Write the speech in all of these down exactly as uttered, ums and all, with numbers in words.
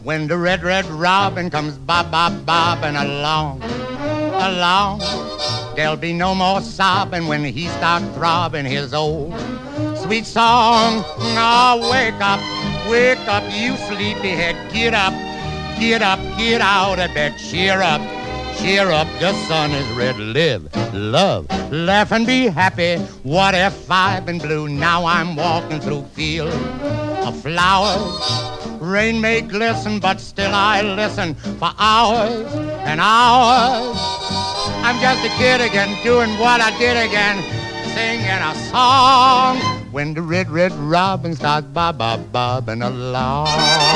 When the red, red robin comes bob, bob, bobbing along, along, there'll be no more sobbing when he starts throbbing his old sweet song. Oh, wake up, wake up, you sleepyhead, get up, get up, get out of bed, cheer up, cheer up, the sun is red, live, love, laugh and be happy. What if I've been blue? Now I'm walking through fields of flowers. Rain may glisten, but still I listen for hours and hours. I'm just a kid again, doing what I did again, singing a song. When the red, red robin starts bob, bob, bobbing along.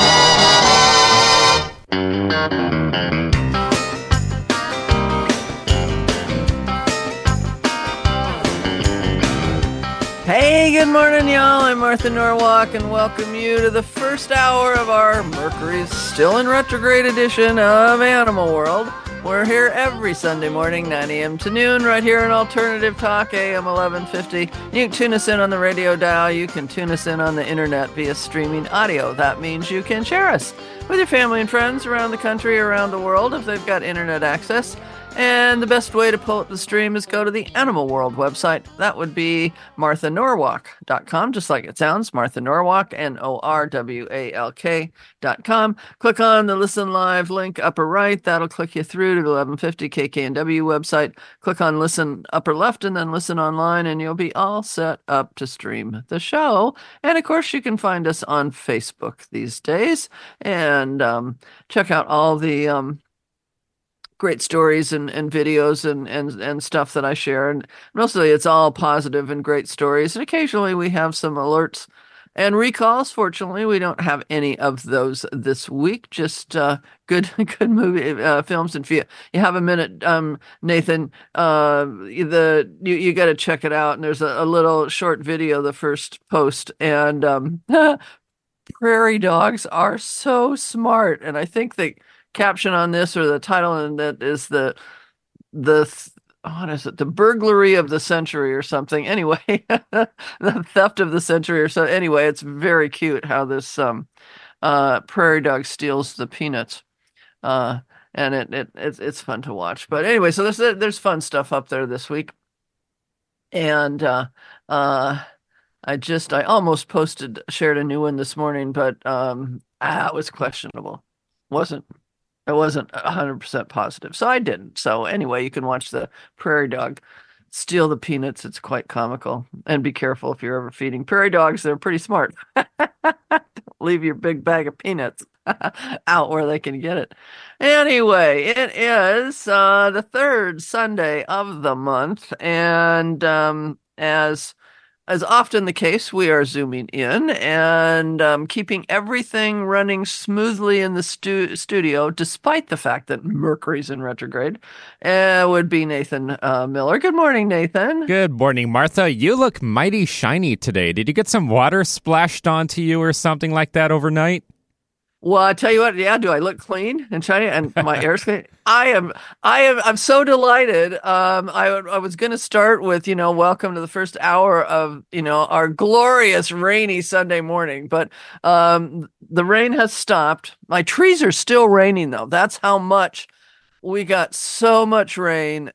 Hey, good morning, y'all. I'm Martha Norwalk, and welcome you to the first hour of our Mercury's Still in Retrograde edition of Animal World. We're here every Sunday morning, nine a.m. to noon, right here in Alternative Talk, A M eleven fifty. You can tune us in on the radio dial. You can tune us in on the internet via streaming audio. That means you can share us with your family and friends around the country, around the world, if they've got internet access. And the best way to pull up the stream is go to the Animal World website. That would be martha norwalk dot com, just like it sounds, Martha Norwalk, N O R W A L K dot com. Click on the Listen Live link upper right. That'll click you through to the eleven fifty K K N W website. Click on Listen upper left and then Listen Online, and you'll be all set up to stream the show. And, of course, you can find us on Facebook these days. And um, check out all the... Um, great stories and, and videos and, and, and stuff that I share. And mostly it's all positive and great stories. And occasionally we have some alerts and recalls. Fortunately, we don't have any of those this week. Just uh, good good movie uh, films. And if you, you have a minute, um, Nathan, uh, the you, you got to check it out. And there's a, a little short video, the first post. And um, prairie dogs are so smart. And I think they... caption on this, or the title, and that is the the what is it the burglary of the century or something, anyway. The theft of the century or so. Anyway, it's very cute how this um uh prairie dog steals the peanuts, uh and it, it it's it's fun to watch. But anyway, so there's there's fun stuff up there this week. And uh uh I just I almost posted shared a new one this morning, but um ah, it was questionable. Wasn't I wasn't one hundred percent positive, so I didn't. So anyway, you can watch the prairie dog steal the peanuts. It's quite comical. And be careful if you're ever feeding prairie dogs. They're pretty smart. Don't leave your big bag of peanuts out where they can get it. Anyway, it is uh, the third Sunday of the month. And um, as... As often the case, we are zooming in and um, keeping everything running smoothly in the stu- studio, despite the fact that Mercury's in retrograde. Uh, would be Nathan uh, Miller. Good morning, Nathan. Good morning, Martha. You look mighty shiny today. Did you get some water splashed onto you or something like that overnight? Well, I tell you what, yeah, do I look clean and shiny and my hair's clean? I am, I am, I'm so delighted. Um, I, I was going to start with, you know, welcome to the first hour of, you know, our glorious rainy Sunday morning, but um, the rain has stopped. My trees are still raining though. That's how much we got, so much rain,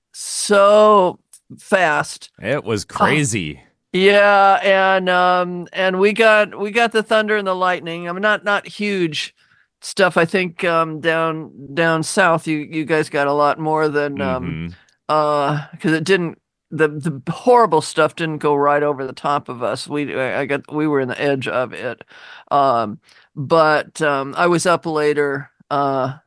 so fast. It was crazy. Uh, Yeah, and um, and we got we got the thunder and the lightning. I mean, not not huge stuff. I think um, down down south, you you guys got a lot more than um, mm-hmm. uh, because it didn't. The the horrible stuff didn't go right over the top of us. We I got we were in the edge of it, um, but um, I was up later. Uh,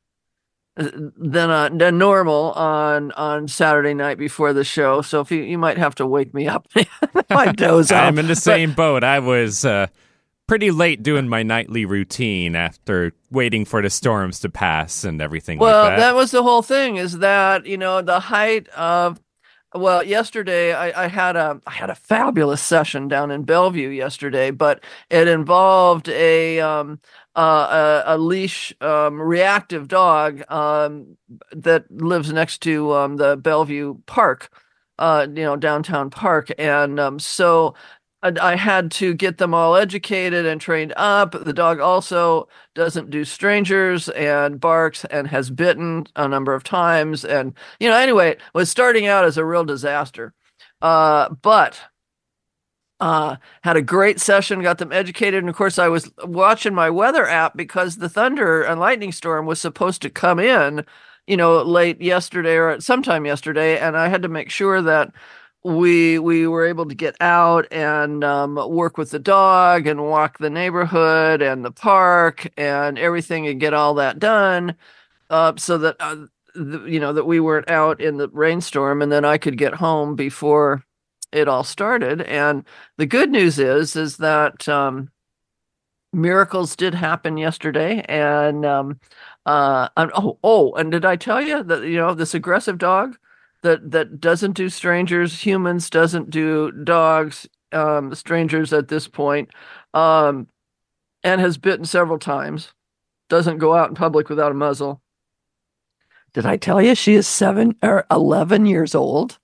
than uh, than normal on on Saturday night before the show. So if you you might have to wake me up. My doze off. I'm in the same but, boat. I was uh, pretty late doing my nightly routine after waiting for the storms to pass and everything well, like that. Well, that was the whole thing, is that, you know, the height of, well, yesterday I, I had a I had a fabulous session down in Bellevue yesterday, but it involved a um uh, a, a leash um, reactive dog um that lives next to um the Bellevue Park, uh you know, downtown park, and um so I, I had to get them all educated and trained up. The dog also doesn't do strangers and barks and has bitten a number of times. And, you know, anyway, it was starting out as a real disaster. Uh, but uh, had a great session, got them educated. And of course, I was watching my weather app because the thunder and lightning storm was supposed to come in, you know, late yesterday or sometime yesterday. And I had to make sure that we we were able to get out and um, work with the dog and walk the neighborhood and the park and everything and get all that done, uh, so that uh, the, you know that we weren't out in the rainstorm, and then I could get home before it all started. And the good news is is that um, miracles did happen yesterday, and um, uh, and, oh oh, and did I tell you that, you know, this aggressive dog that that doesn't do strangers, humans, doesn't do dogs, um, strangers at this point, um, and has bitten several times, doesn't go out in public without a muzzle. Did I tell you she is seven or eleven years old?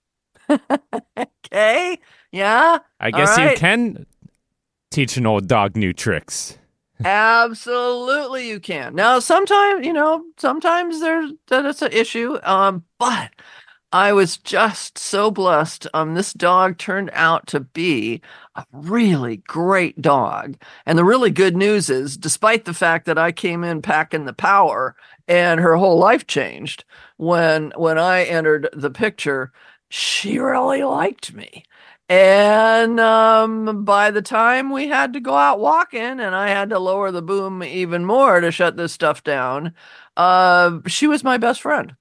Okay, yeah. I guess All you right. can teach an old dog new tricks. Absolutely, you can. Now, sometimes, you know, sometimes there's that it's an issue, um, but I was just so blessed. Um, this dog turned out to be a really great dog. And the really good news is, despite the fact that I came in packing the power and her whole life changed when when I entered the picture, she really liked me. And um, by the time we had to go out walking and I had to lower the boom even more to shut this stuff down, uh, she was my best friend.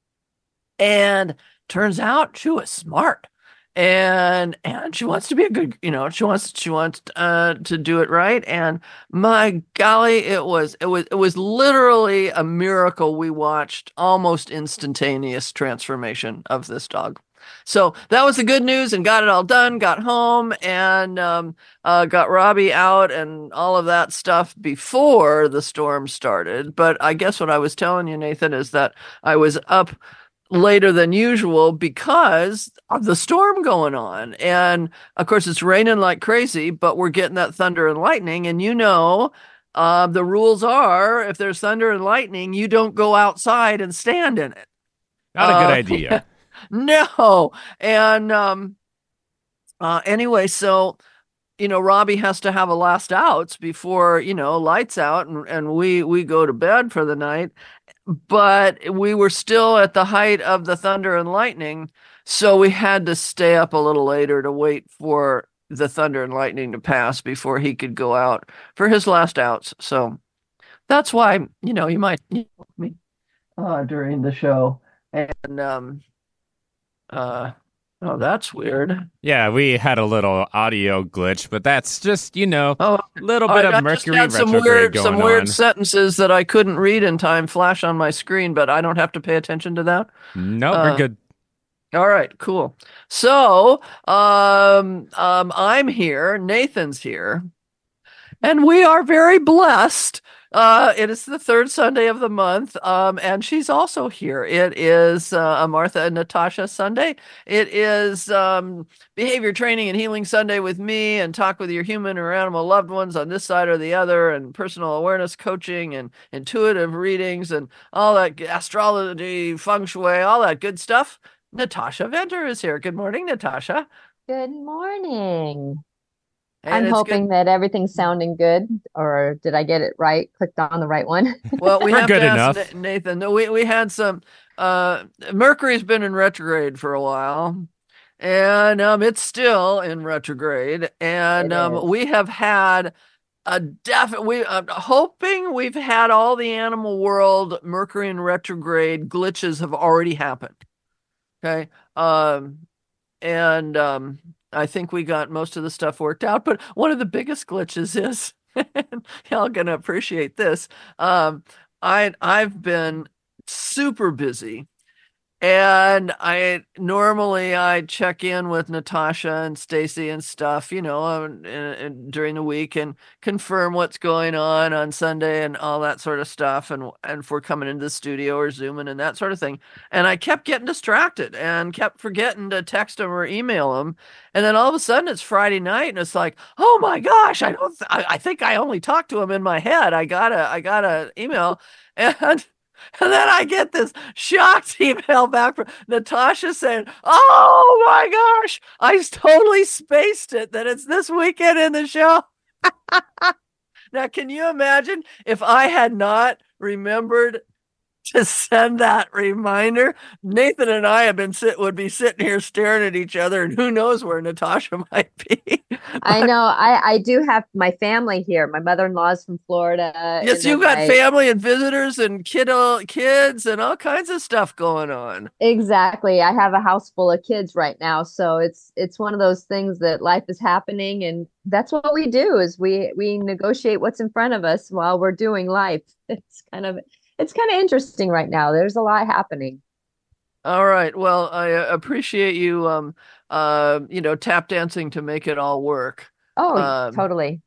And turns out she was smart, and and she wants to be a good, you know, she wants she wants uh to do it right. And my golly, it was it was it was literally a miracle. We watched almost instantaneous transformation of this dog. So that was the good news, and got it all done, got home, and um, uh, got Robbie out and all of that stuff before the storm started. But I guess what I was telling you, Nathan, is that I was up later than usual because of the storm going on. And of course, it's raining like crazy, but we're getting that thunder and lightning. And you know, uh, the rules are, if there's thunder and lightning, you don't go outside and stand in it. Not a Uh, good idea. No. And um, uh, anyway, so, you know, Robbie has to have a last outs before, you know, lights out, and, and we we go to bed for the night. But we were still at the height of the thunder and lightning, so we had to stay up a little later to wait for the thunder and lightning to pass before he could go out for his last outs. So that's why, you know, you might hear me uh, during the show. And um, uh, oh, that's weird. Yeah, we had a little audio glitch, but that's just, you know, Oh, a little I, bit I of just Mercury had some retrograde weird, going some weird on. sentences that I couldn't read in time flash on my screen, but I don't have to pay attention to that. No, Uh, we're good. All right, cool. So, um, um, I'm here, Nathan's here, and we are very blessed. Uh, it is the third Sunday of the month, um, and she's also here. It is uh, a Martha and Natasha Sunday. It is um, Behavior Training and Healing Sunday with me, and talk with your human or animal loved ones on this side or the other, and personal awareness coaching and intuitive readings and all that astrology, feng shui, all that good stuff. Natasha Venter is here. Good morning, Natasha. Good morning. And I'm it's hoping good. that everything's sounding good, or did I get it right? Clicked on the right one. Well, we We're have good to ask enough. Na- Nathan. No, we we had some. Uh, Mercury's been in retrograde for a while, and um, it's still in retrograde, and It um, is. we have had a definite. We I'm hoping we've had all the animal world Mercury in retrograde glitches have already happened. Okay. Um, and um, I think we got most of the stuff worked out. But one of the biggest glitches is, y'all gonna appreciate this. Um, I I've been super busy, And I normally I check in with Natasha and Stacy and stuff, you know, um, and, and during the week and confirm what's going on on Sunday and all that sort of stuff, and and if we're coming into the studio or zooming and that sort of thing. And I kept getting distracted and kept forgetting to text them or email them. And then all of a sudden it's Friday night and it's like, oh my gosh, I don't, th- I, I think I only talked to him in my head. I gotta, I gotta email. And and then I get this shocked email back from Natasha saying, oh my gosh, I totally spaced it that it's this weekend in the show. Now, can you imagine if I had not remembered to send that reminder? Nathan and I have been sit would be sitting here staring at each other, and who knows where Natasha might be. I But know. I I do have my family here. My mother-in-law's from Florida, yes, and you then got my family and visitors and kiddo kids and all kinds of stuff going on. exactly. I have a house full of kids right now, so it's it's one of those things that life is happening, and that's what we do is we we negotiate what's in front of us while we're doing life. It's kind of it's kind of interesting right now. There's a lot happening. All right. Well, I uh, appreciate you, um, uh, you know, tap dancing to make it all work. Oh, Um, totally.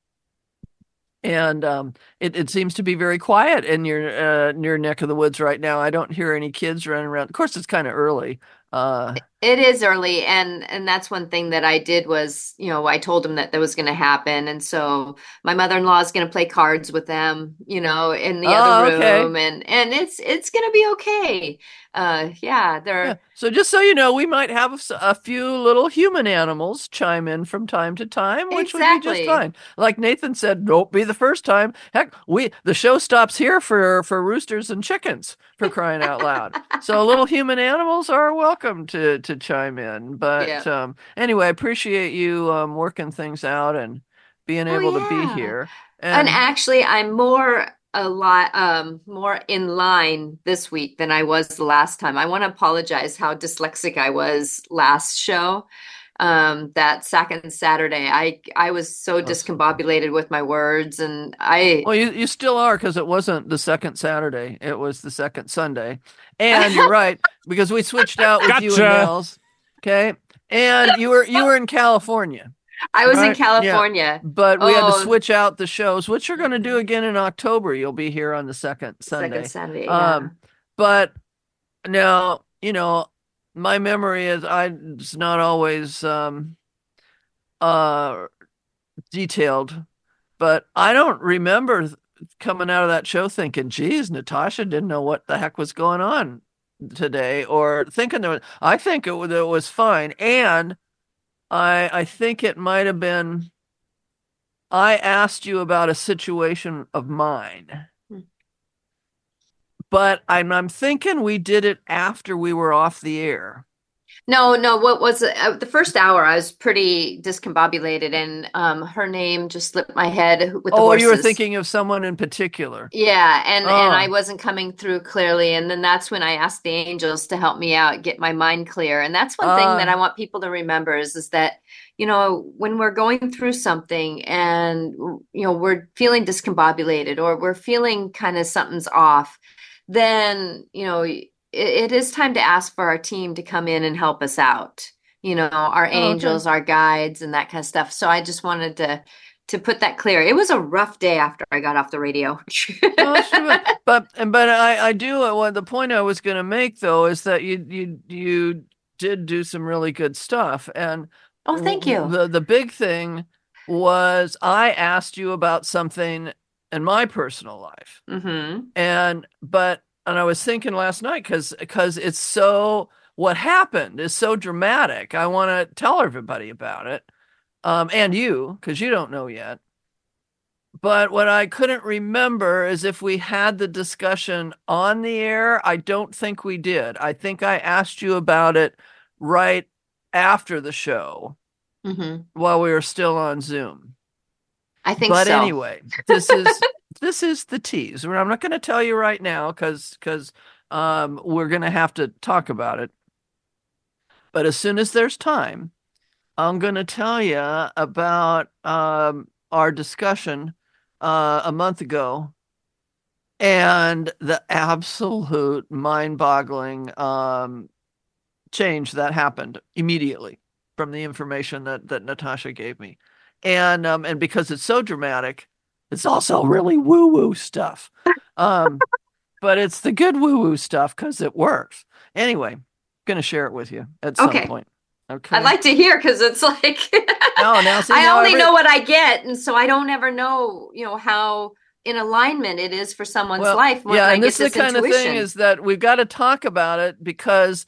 and um, it it seems to be very quiet in your uh, near neck of the woods right now. I don't hear any kids running around. Of course, it's kind of early. Uh, It is early, and and that's one thing that I did was, you know, I told them that that was going to happen, and so my mother-in-law is going to play cards with them, you know, in the other oh, okay. room, and and it's it's going to be okay. Uh, yeah, Yeah. they're So just so you know, we might have a, s- a few little human animals chime in from time to time, which would be just exactly. fine. Like Nathan said, don't be the first time. Heck, we the show stops here for for roosters and chickens, for crying out loud. So little human animals are welcome to to chime in. Yeah. But um, anyway, I appreciate you um, working things out and being Oh able to be yeah. here. And And actually, I'm more a lot um more in line this week than I was the last time. I want to apologize how dyslexic I was last show. Um, that second Saturday, I I was so discombobulated with my words, and I well, you, you still are because it wasn't the second Saturday. It was the second Sunday. And you're right, because we switched out with you and Gotcha. Nels. Okay. And you were you were in California, I was in right? Yeah. California. But we had to Oh, switch out the shows, which you're gonna do again in October. You'll be here on the second second Sunday. Saturday, yeah. Um, but now, you know, my memory is I it's not always um uh detailed, but I don't remember coming out of that show thinking, geez, Natasha didn't know what the heck was going on today, or thinking there was, I think it, was- it was fine. And I, I think it might have been, I asked you about a situation of mine, but I'm, I'm thinking we did it after we were off the air. No, no, what was it? Uh, the first hour I was pretty discombobulated, and um her name just slipped my head with the Oh, you were horses. thinking of someone in particular. Yeah, and and I Oh, wasn't coming through clearly, and then that's when I asked the angels to help me out, get my mind clear. And that's one thing that uh, I want people to remember is is that, you know, when we're going through something and you know, we're feeling discombobulated or we're feeling kind of something's off, then, you know, it, it is time to ask for our team to come in and help us out. You know, our oh, okay. angels, our guides, and that kind of stuff. So I just wanted to to put that clear. It was a rough day after I got off the radio. Oh, sure, but but but I I do uh, what the point I was going to make though is that you you you did do some really good stuff, and Oh, thank w- you. the the big thing was I asked you about something in my personal life, Hmm. and but and I was thinking last night because because it's so what happened is so dramatic. I want to tell everybody about it, um, and you because you don't know yet. But what I couldn't remember is if we had the discussion on the air. I don't think we did. I think I asked you about it right after the show Hmm. while we were still on Zoom. I think But so. anyway, this is this is the tease. I'm not going to tell you right now because because um, we're going to have to talk about it. But as soon as there's time, I'm going to tell you about um, our discussion uh, a month ago and the absolute mind-boggling um, change that happened immediately from the information that that Natasha gave me. And um and because it's so dramatic, it's also really woo-woo stuff. Um but it's the good woo-woo stuff because it works. Anyway, gonna share it with you at some Okay. point. Okay. I'd like to hear because it's like Oh, now see, I now only every- know what I get, and so I don't ever know, you know, how in alignment it is for someone's Well, life when yeah, I and get this is the kind of intuition. thing is that we've got to talk about it because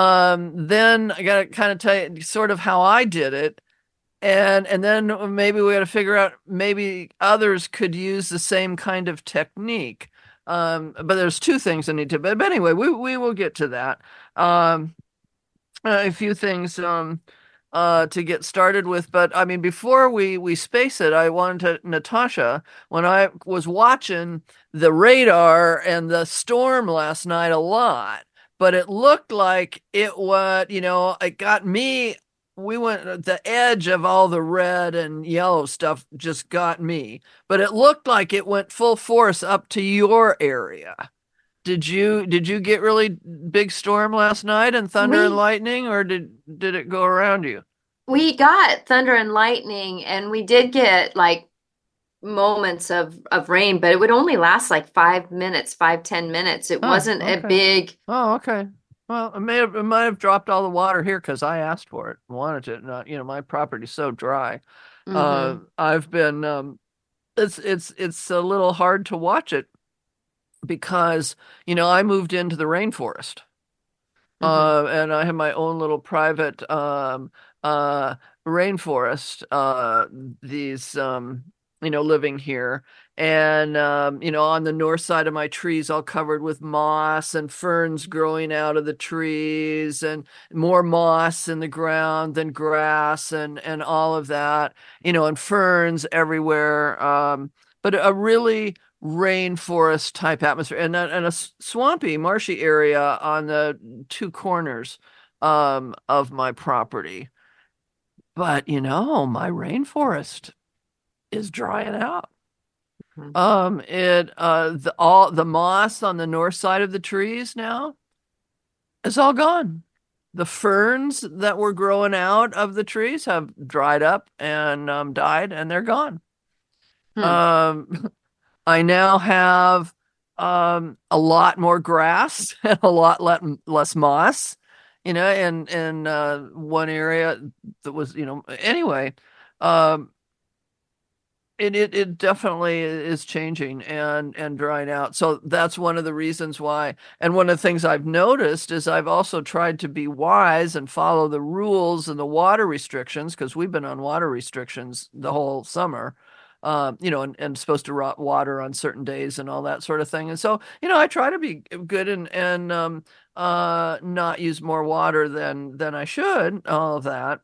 um then I got to kind of tell you sort of how I did it. And and then maybe we got to figure out maybe others could use the same kind of technique. Um, but there's two things I need to. But, but anyway, we we will get to that. Um, a few things um uh to get started with. But I mean, before we we space it, I wanted to Natasha, when I was watching the radar and the storm last night a lot, but it looked like it was, you know, it got me. We went at the edge of all the red and yellow stuff just got me, but it looked like it went full force up to your area. Did you did you get really big storm last night and thunder We- and lightning, or did did it go around you? We got thunder and lightning, and we did get like moments of of rain, but it would only last like five minutes, five, ten minutes. It Oh, wasn't okay. a big. Oh, okay. Well, it may have it might have dropped all the water here because I asked for it, wanted it. Not, you know, my property's so dry. Mhm. Uh, I've been um, it's it's it's a little hard to watch it because, you know, I moved into the rainforest. Mhm. Uh, and I have my own little private um uh rainforest, uh these um you know, living here. And um, you know, on the north side of my trees all covered with moss and ferns growing out of the trees, and more moss in the ground than grass, and and all of that, you know, and ferns everywhere. Um, but a really rainforest type atmosphere, and a, and a swampy, marshy area on the two corners um, of my property. But you know, my rainforest is drying out. Mhm. Um, it uh the all the moss on the north side of the trees now is all gone. The ferns that were growing out of the trees have dried up and um, died, and they're gone. Hmm. Um, I now have um, a lot more grass and a lot le less moss, you know, in in uh, one area that was, you know, anyway, um, it, it it definitely is changing and and drying out. So that's one of the reasons why. And one of the things I've noticed is I've also tried to be wise and follow the rules and the water restrictions, because we've been on water restrictions the whole summer. Um, you know, and, and supposed to rot water on certain days and all that sort of thing. And so, you know, I try to be good and and um, uh, not use more water than than I should, all of that.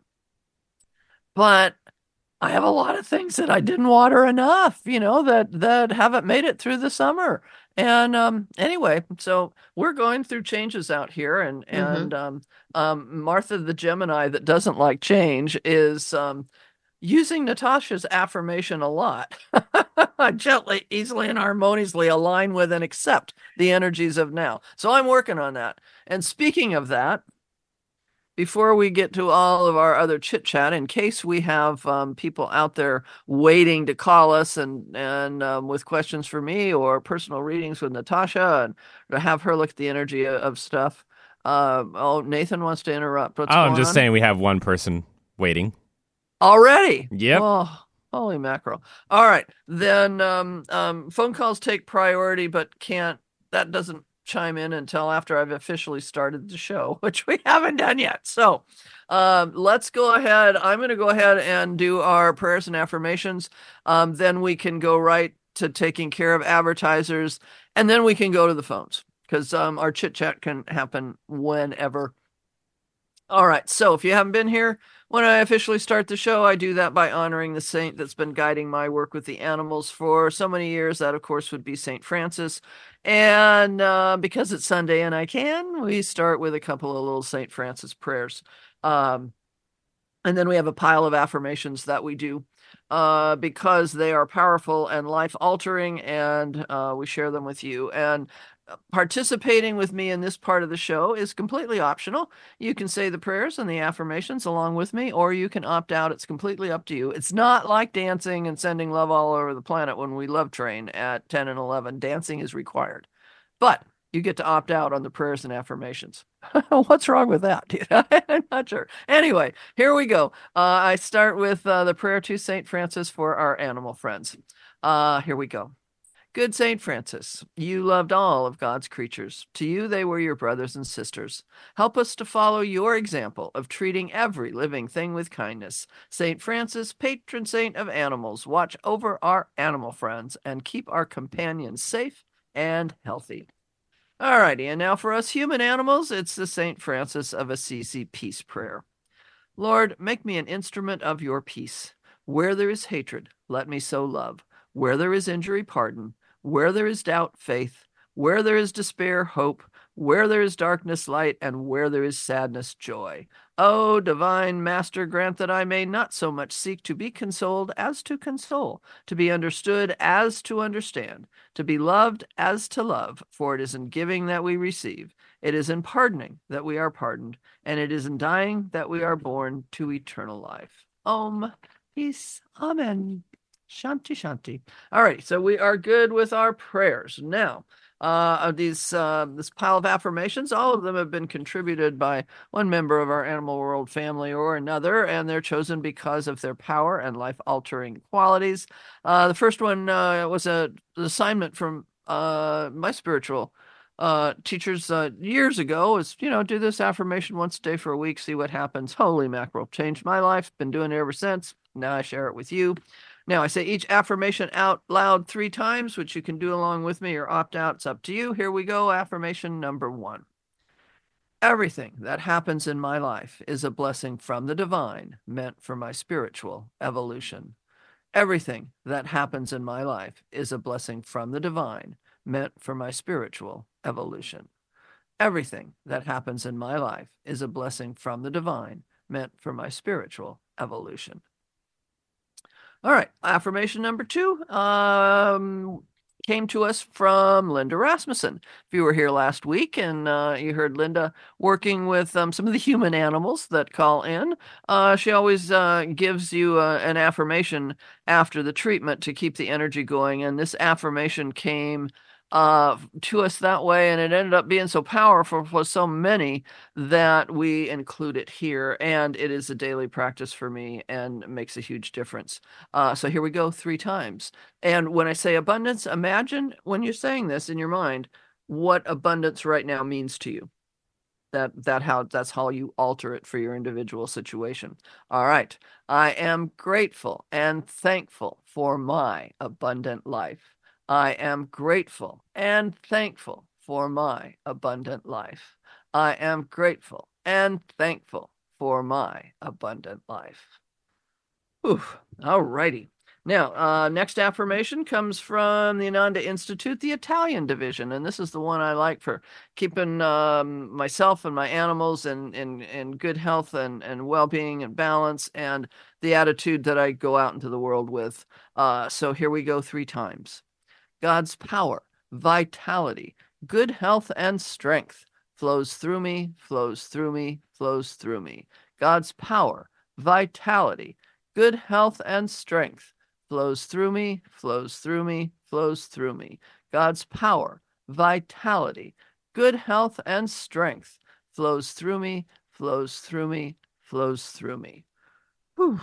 But I have a lot of things that I didn't water enough, you know, that that haven't made it through the summer. And um, anyway, so we're going through changes out here, and and um, um, Martha the Gemini that doesn't like change is um, using Natasha's affirmation a lot. Gently, easily, and harmoniously align with and accept the energies of now. So I'm working on that. And speaking of that, before we get to all of our other chit chat, in case we have um, people out there waiting to call us and and um, with questions for me or personal readings with Natasha, and to have her look at the energy of, of stuff. Uh, oh, Nathan wants to interrupt. What's oh, I'm going just on? saying we have one person waiting. Already? Yep. Oh, holy mackerel. All right. Then um, um, phone calls take priority, but can't, that doesn't chime in until after I've officially started the show, which we haven't done yet. So um, let's go ahead. I'm going to go ahead and do our prayers and affirmations. Um, then we can go right to taking care of advertisers, and then we can go to the phones, because um, our chit chat can happen whenever. All right. So if you haven't been here, when I officially start the show, I do that by honoring the saint that's been guiding my work with the animals for so many years. That, of course, would be Saint Francis. And uh, because it's Sunday and I can, we start with a couple of little Saint Francis prayers. Um, and then we have a pile of affirmations that we do uh, because they are powerful and life-altering, and uh, we share them with you. And participating with me in this part of the show is completely optional. You can say the prayers and the affirmations along with me, or you can opt out. It's completely up to you. It's not like dancing and sending love all over the planet when we love train at ten and eleven. Dancing is required. But you get to opt out on the prayers and affirmations. What's wrong with that? I'm not sure. Anyway, here we go. Uh, I start with uh, the prayer to Saint Francis for our animal friends. Uh, here we go. Good Saint Francis, you loved all of God's creatures. To you, they were your brothers and sisters. Help us to follow your example of treating every living thing with kindness. Saint Francis, patron saint of animals, watch over our animal friends and keep our companions safe and healthy. All righty, and now for us human animals, it's the Saint Francis of Assisi peace prayer. Lord, make me an instrument of your peace. Where there is hatred, let me sow love. Where there is injury, pardon. Where there is doubt, faith. Where there is despair, hope. Where there is darkness, light. And where there is sadness, joy. O divine Master, grant that I may not so much seek to be consoled as to console, to be understood as to understand, to be loved as to love, for it is in giving that we receive, it is in pardoning that we are pardoned, and it is in dying that we are born to eternal life. Om, peace, amen. Shanti, shanti. All right, so we are good with our prayers. Now, uh, of these, uh, this pile of affirmations, all of them have been contributed by one member of our Animal World family or another, and they're chosen because of their power and life-altering qualities. Uh, the first one uh, was a, an assignment from uh, my spiritual uh, teachers uh, years ago, is, you know, do this affirmation once a day for a week, see what happens. Holy mackerel, changed my life. Been doing it ever since. Now I share it with you. Now, I say each affirmation out loud three times, which you can do along with me or opt out. It's up to you. Here we go. Affirmation number one. Everything that happens in my life is a blessing from the divine, meant for my spiritual evolution. Everything that happens in my life is a blessing from the divine, meant for my spiritual evolution. Everything that happens in my life is a blessing from the divine, meant for my spiritual evolution. All right, affirmation number two um, came to us from Linda Rasmussen. If you were here last week and uh, you heard Linda working with um, some of the human animals that call in, uh, she always uh, gives you uh, an affirmation after the treatment to keep the energy going. And this affirmation came uh, to us that way, and it ended up being so powerful for so many that we include it here. And it is a daily practice for me and makes a huge difference. Uh, so here we go, three times. And when I say abundance, imagine when you're saying this in your mind, what abundance right now means to you. That that how that's how you alter it for your individual situation. All right. I am grateful and thankful for my abundant life. I am grateful and thankful for my abundant life. I am grateful and thankful for my abundant life. Whew. All righty. Now, uh, next affirmation comes from the Ananda Institute, the Italian division, and this is the one I like for keeping um, myself and my animals in, in, in good health and, and well-being and balance, and the attitude that I go out into the world with. Uh, so here we go three times. God's power, vitality, good health, and strength flows through me, flows through me, flows through me. God's power, vitality, good health, and strength flows through me, flows through me, flows through me. God's power, vitality, good health, and strength flows through me, flows through me, flows through me. Whew.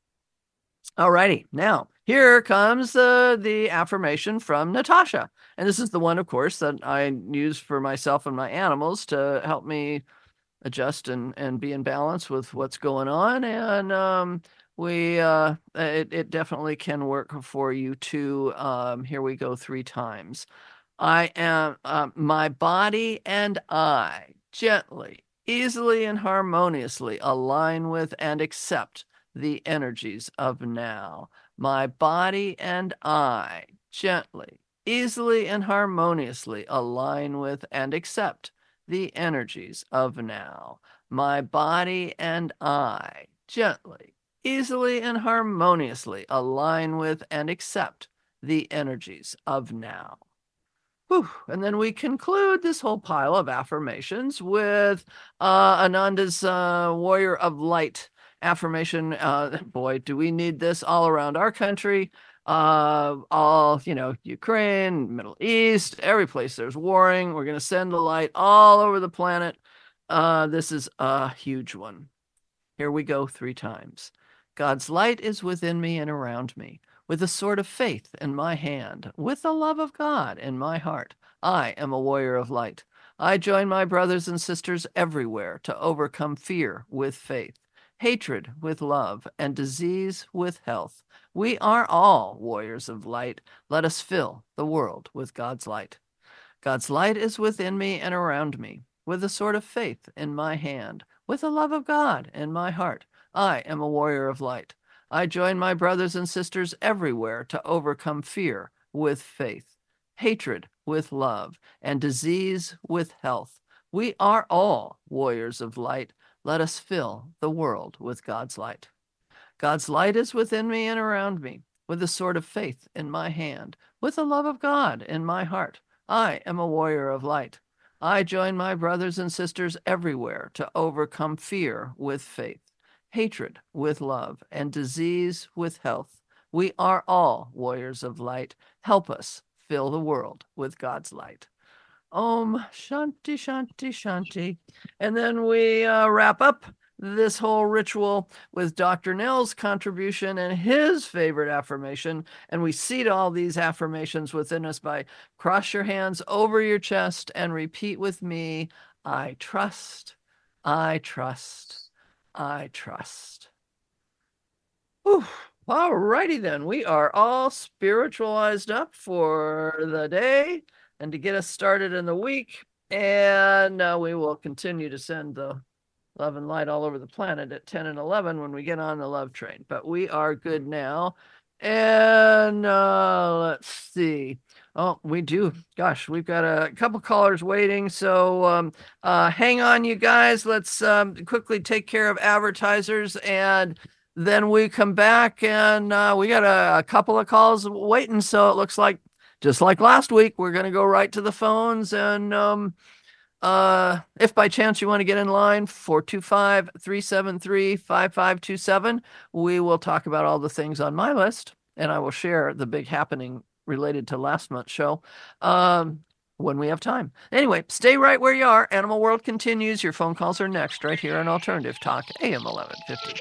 All righty. Now, here comes uh, the affirmation from Natasha. And this is the one, of course, that I use for myself and my animals to help me adjust and, and be in balance with what's going on. And um, we uh, it, it definitely can work for you too. Um, here we go three times. I am uh, my body and I gently, easily, and harmoniously align with and accept the energies of now. My body and I gently, easily, and harmoniously align with and accept the energies of now. My body and I gently, easily and harmoniously align with and accept the energies of now. Whew. And then we conclude this whole pile of affirmations with uh, Ananda's uh, Warrior of Light affirmation. Uh, boy, do we need this all around our country. Uh, all, you know, Ukraine, Middle East, every place there's warring. We're going to send the light all over the planet. Uh, this is a huge one. Here we go three times. God's light is within me and around me. With a sword of faith in my hand, with the love of God in my heart, I am a warrior of light. I join my brothers and sisters everywhere to overcome fear with faith, hatred with love, and disease with health. We are all warriors of light. Let us fill the world with God's light. God's light is within me and around me. With a sword of faith in my hand, with the love of God in my heart, I am a warrior of light. I join my brothers and sisters everywhere to overcome fear with faith, hatred with love, and disease with health. We are all warriors of light. Let us fill the world with God's light. God's light is within me and around me. With the sword of faith in my hand, with the love of God in my heart, I am a warrior of light. I join my brothers and sisters everywhere to overcome fear with faith, hatred with love, and disease with health. We are all warriors of light. Help us fill the world with God's light. Om Shanti Shanti Shanti. And then we uh, wrap up this whole ritual with Doctor Nell's contribution and his favorite affirmation. And we seed all these affirmations within us by cross your hands over your chest and repeat with me, I trust, I trust, I trust. Whew. All righty then. We are all spiritualized up for the day and to get us started in the week. And uh, we will continue to send the love and light all over the planet at ten and eleven when we get on the love train. But we are good now. And uh, let's see. Oh, we do. Gosh, we've got a couple callers waiting. So um, uh, hang on, you guys. Let's um, quickly take care of advertisers. And then we come back and uh, we got a, a couple of calls waiting. So it looks like, just like last week, we're going to go right to the phones. And um, uh, if by chance you want to get in line, four two five, three seven three, five five two seven, we will talk about all the things on my list. And I will share the big happening related to last month's show um, when we have time. Anyway, stay right where you are. Animal World continues. Your phone calls are next right here on Alternative Talk, A M eleven fifty.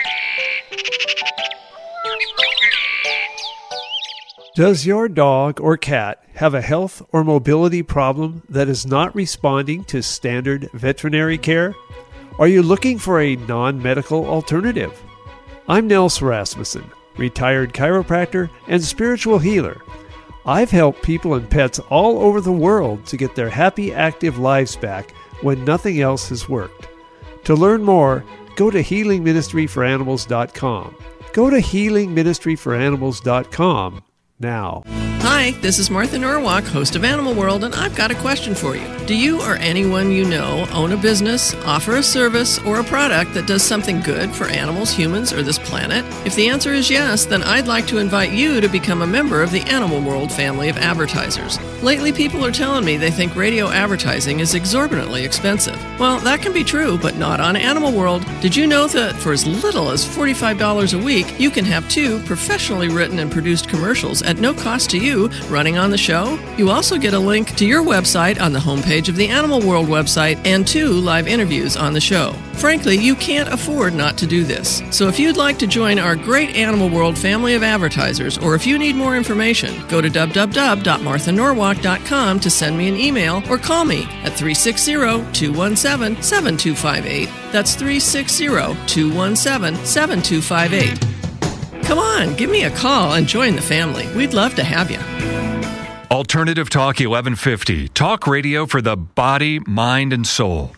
Does your dog or cat have a health or mobility problem that is not responding to standard veterinary care? Are you looking for a non-medical alternative? I'm Nels Rasmussen, retired chiropractor and spiritual healer. I've helped people and pets all over the world to get their happy, active lives back when nothing else has worked. To learn more, go to healing ministry for animals dot com. Go to healing ministry for animals dot com now. Hi, this is Martha Norwalk, host of Animal World, and I've got a question for you. Do you or anyone you know own a business, offer a service, or a product that does something good for animals, humans, or this planet? If the answer is yes, then I'd like to invite you to become a member of the Animal World family of advertisers. Lately, people are telling me they think radio advertising is exorbitantly expensive. Well, that can be true, but not on Animal World. Did you know that for as little as forty-five dollars a week, you can have two professionally written and produced commercials at no cost to you running on the show? You also get a link to your website on the homepage of the Animal World website and two live interviews on the show. Frankly, you can't afford not to do this. So if you'd like to join our great Animal World family of advertisers, or if you need more information, go to w w w dot martha norwalk dot com to send me an email or call me at three six zero, two one seven, seven two five eight. That's three six zero, two one seven, seven two five eight. Come on, give me a call and join the family. We'd love to have you. Alternative Talk eleven fifty. Talk radio for the body, mind, and soul.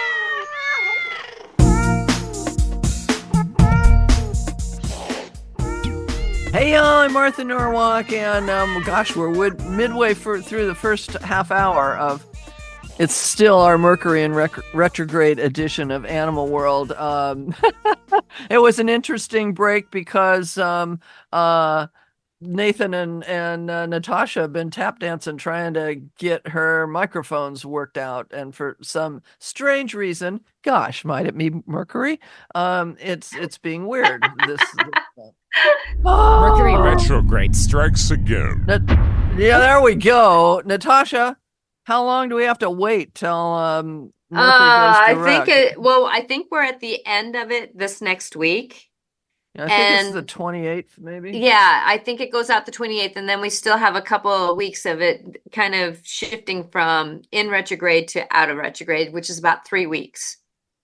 Hey y'all, I'm Martha Norwalk, and um, gosh, we're wid- midway for, through the first half hour of It's still our Mercury in rec- retrograde edition of Animal World. Um, It was an interesting break because um, uh, Nathan and and uh, Natasha have been tap dancing trying to get her microphones worked out, and for some strange reason, gosh, might it be Mercury? Um, it's it's being weird. This, this oh. Mercury retrograde strikes again. Na- yeah, there we go. Natasha, how long do we have to wait till um, Mercury Uh, goes I think direct? it, well, I think we're at the end of it this next week. I think it's and- the twenty-eighth, maybe. Yeah, I think it goes out the twenty-eighth, and then we still have a couple of weeks of it kind of shifting from in retrograde to out of retrograde, which is about three weeks.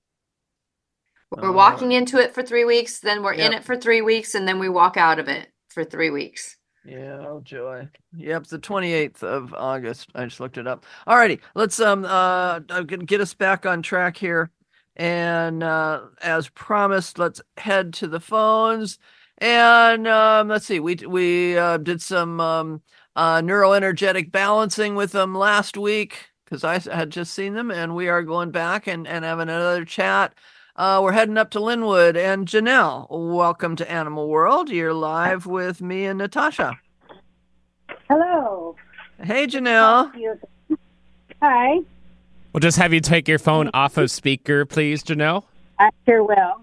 We're Oh, walking into it for three weeks, then we're in Yep. it for three weeks, and then we walk out of it for three weeks. Yeah, oh joy. Yep, it's the twenty-eighth of August. I just looked it up. Alrighty, let's um uh get us back on track here. And uh as promised, let's head to the phones. And um let's see, we we uh, did some um uh neuroenergetic balancing with them last week because I had just seen them, and we are going back and, and having another chat. Uh, we're heading up to Linwood. And Janelle, welcome to Animal World. You're live with me and Natasha. Hello. Hey, Janelle. Hi. We'll just have you take your phone off of speaker, please, Janelle. I sure will.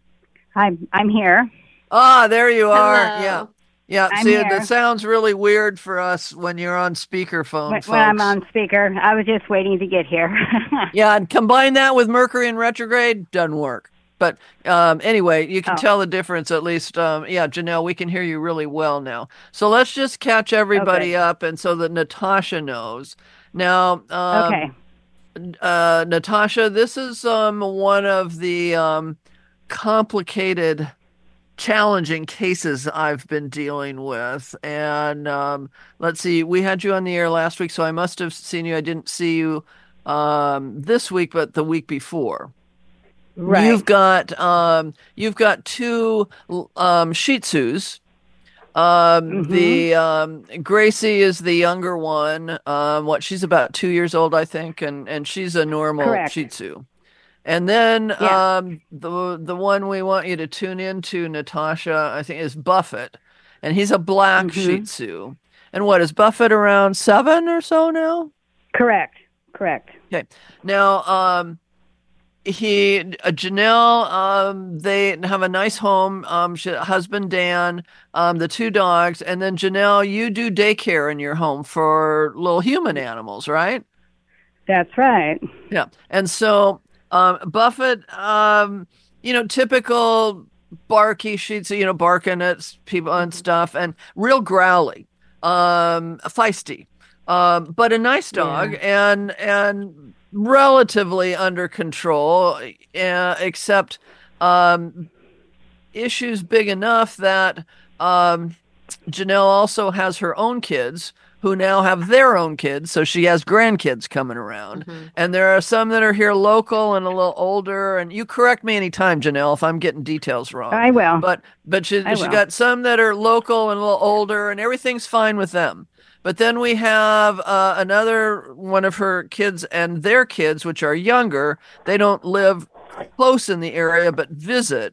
I'm I'm here. Ah, there you are. Hello. Yeah. Yeah. I'm See, here. that sounds really weird for us when you're on speakerphone, When, folks. when I'm on speaker, I was just waiting to get here. Yeah, and combine that with Mercury in retrograde, doesn't work. But um, anyway, you can Oh. tell the difference at least. Um, yeah, Janelle, we can hear you really well now. So let's just catch everybody Okay. up, and so that Natasha knows. Now, um, Okay. uh, Natasha, this is um, one of the um, complicated, challenging cases I've been dealing with. And um, let's see, we had you on the air last week, so I must have seen you. I didn't see you um, this week, but the week before. Right. You've got um, you've got two um, Shih Tzus. Um, Mhm. The um, Gracie is the younger one. Um, what she's about two years old, I think, and and she's a normal Correct. Shih Tzu. And then Yeah. um, the the one we want you to tune into, Natasha, I think, is Buffett, and he's a black Mhm. Shih Tzu. And what is Buffett around seven or so now? Correct. Correct. Okay. Now, um, he, uh, Janelle, um, they have a nice home. Um, she, husband Dan, um, the two dogs, and then Janelle, you do daycare in your home for little human animals, right? That's right. Yeah. And so, um, Buffett, um, you know, typical barky Shih Tzu, you know, barking at people and stuff, and real growly, um, feisty, um, but a nice dog, and and relatively under control, uh, except um, issues big enough that um, Janelle also has her own kids who now have their own kids, so she has grandkids coming around. Mhm. And there are some that are here local and a little older, and you correct me anytime, Janelle, if I'm getting details wrong. I will. But but she I she will. got some that are local and a little older, and everything's fine with them. But then we have uh, another one of her kids and their kids, which are younger. They don't live close in the area, but visit.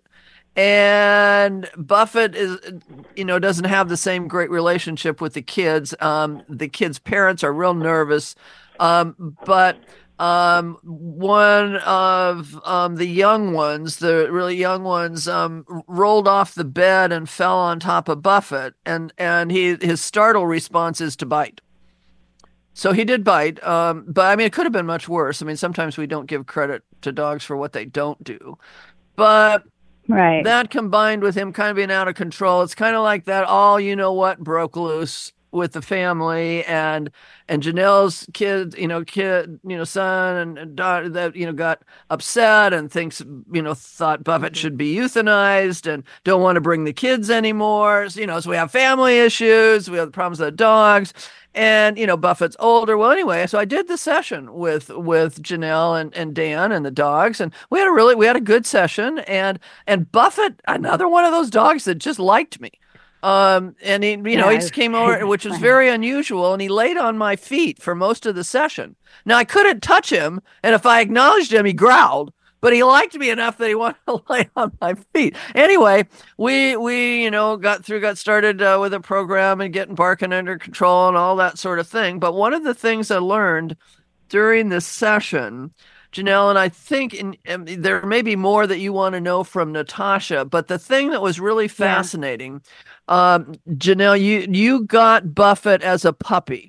And Buffett is, you know, doesn't have the same great relationship with the kids. Um, the kids' parents are real nervous. Um, but um, one of um, the young ones, the really young ones, um, rolled off the bed and fell on top of Buffett. And, and he his startle response is to bite. So he did bite. Um, but I mean, it could have been much worse. I mean, sometimes we don't give credit to dogs for what they don't do. But Right. that combined with him kind of being out of control, it's kind of like that all you know what broke loose with the family, and and Janelle's kid, you know, kid, you know, son and, and daughter that, you know, got upset and thinks, you know, thought Buffett should be euthanized and don't want to bring the kids anymore. So, you know, so we have family issues, we have problems with the dogs. And, you know, Buffett's older. Well, anyway, so I did the session with with Janelle and, and Dan and the dogs, and we had a really we had a good session. And and Buffett, another one of those dogs that just liked me. Um, and he, you know, he Yeah. just came over, which was very unusual, and he laid on my feet for most of the session. Now I couldn't touch him, and if I acknowledged him, he growled. but he liked me enough that he wanted to lay on my feet. Anyway, we we you know got through, got started uh, with a program and getting barking under control and all that sort of thing. But one of the things I learned during this session, Janelle, and I think in, in, there may be more that you want to know from Natasha, but the thing that was really fascinating, yeah. um, Janelle, you you got Buffett as a puppy.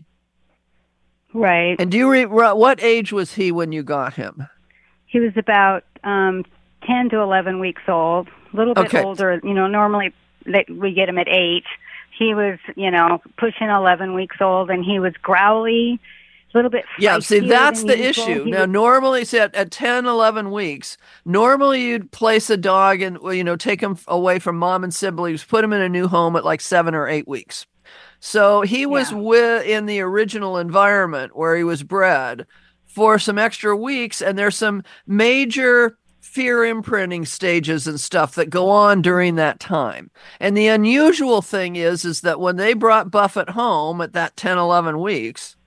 Right. And do you re- what age was he when you got him? He was about um, ten to eleven weeks old, a little bit okay. older. You know, normally they, we get him at eight. He was, you know, pushing eleven weeks old, and he was growly, a little bit Yeah, see, that's the usual. issue. He now, was, normally, see, at, at ten, eleven weeks, normally you'd place a dog and, you know, take him away from mom and siblings, put him in a new home at like seven or eight weeks. So he was Yeah. with, in the original environment where he was bred for some extra weeks, and there's some major fear imprinting stages and stuff that go on during that time. And the unusual thing is, is that when they brought Buffett home at that ten, eleven weeks,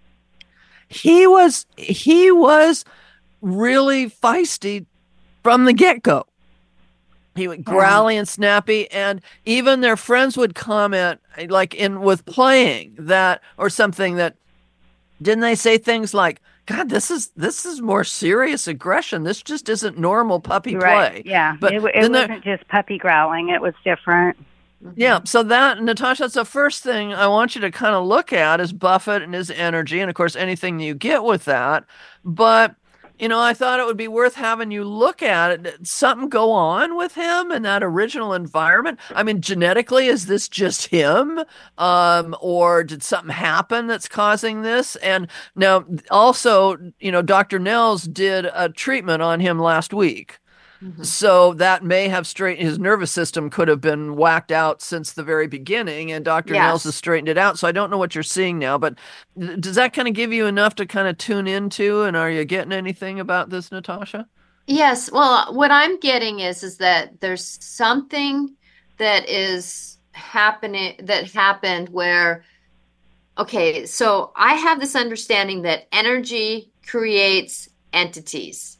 he was, he was really feisty from the get-go. He would growly and snappy, and even their friends would comment, like in with playing that or something, that didn't they say things like, God, this is this is more serious aggression. This just isn't normal puppy right. play. Yeah, But it, it wasn't just puppy growling. It was different. Yeah, so that, Natasha, that's the first thing I want you to kind of look at is Buffett and his energy, and of course anything you get with that. But you know, I thought it would be worth having you look at it. Did something go on with him in that original environment? I mean, genetically, is this just him? Um, or did something happen that's causing this? And now also, you know, Doctor Nels did a treatment on him last week. Mm-hmm. So that may have straightened, his nervous system could have been whacked out since the very beginning, and Doctor Yes. Nels has straightened it out. So I don't know what you're seeing now, but does that kind of give you enough to kind of tune into? And are you getting anything about this, Natasha? Yes. Well, what I'm getting is is that there's something that is happening that happened where, okay, so I have this understanding that energy creates entities.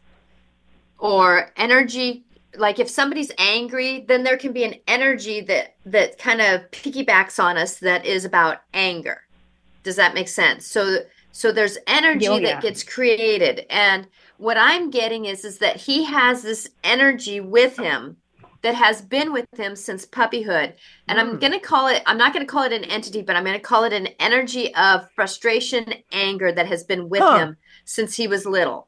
Or energy, like if somebody's angry, then there can be an energy that that kind of piggybacks on us that is about anger. Does that make sense? So so there's energy Oh, yeah. that gets created, and what I'm getting is is that he has this energy with him that has been with him since puppyhood. And Mm. I'm going to call it, I'm not going to call it an entity, but I'm going to call it an energy of frustration, anger that has been with Huh. him since he was little.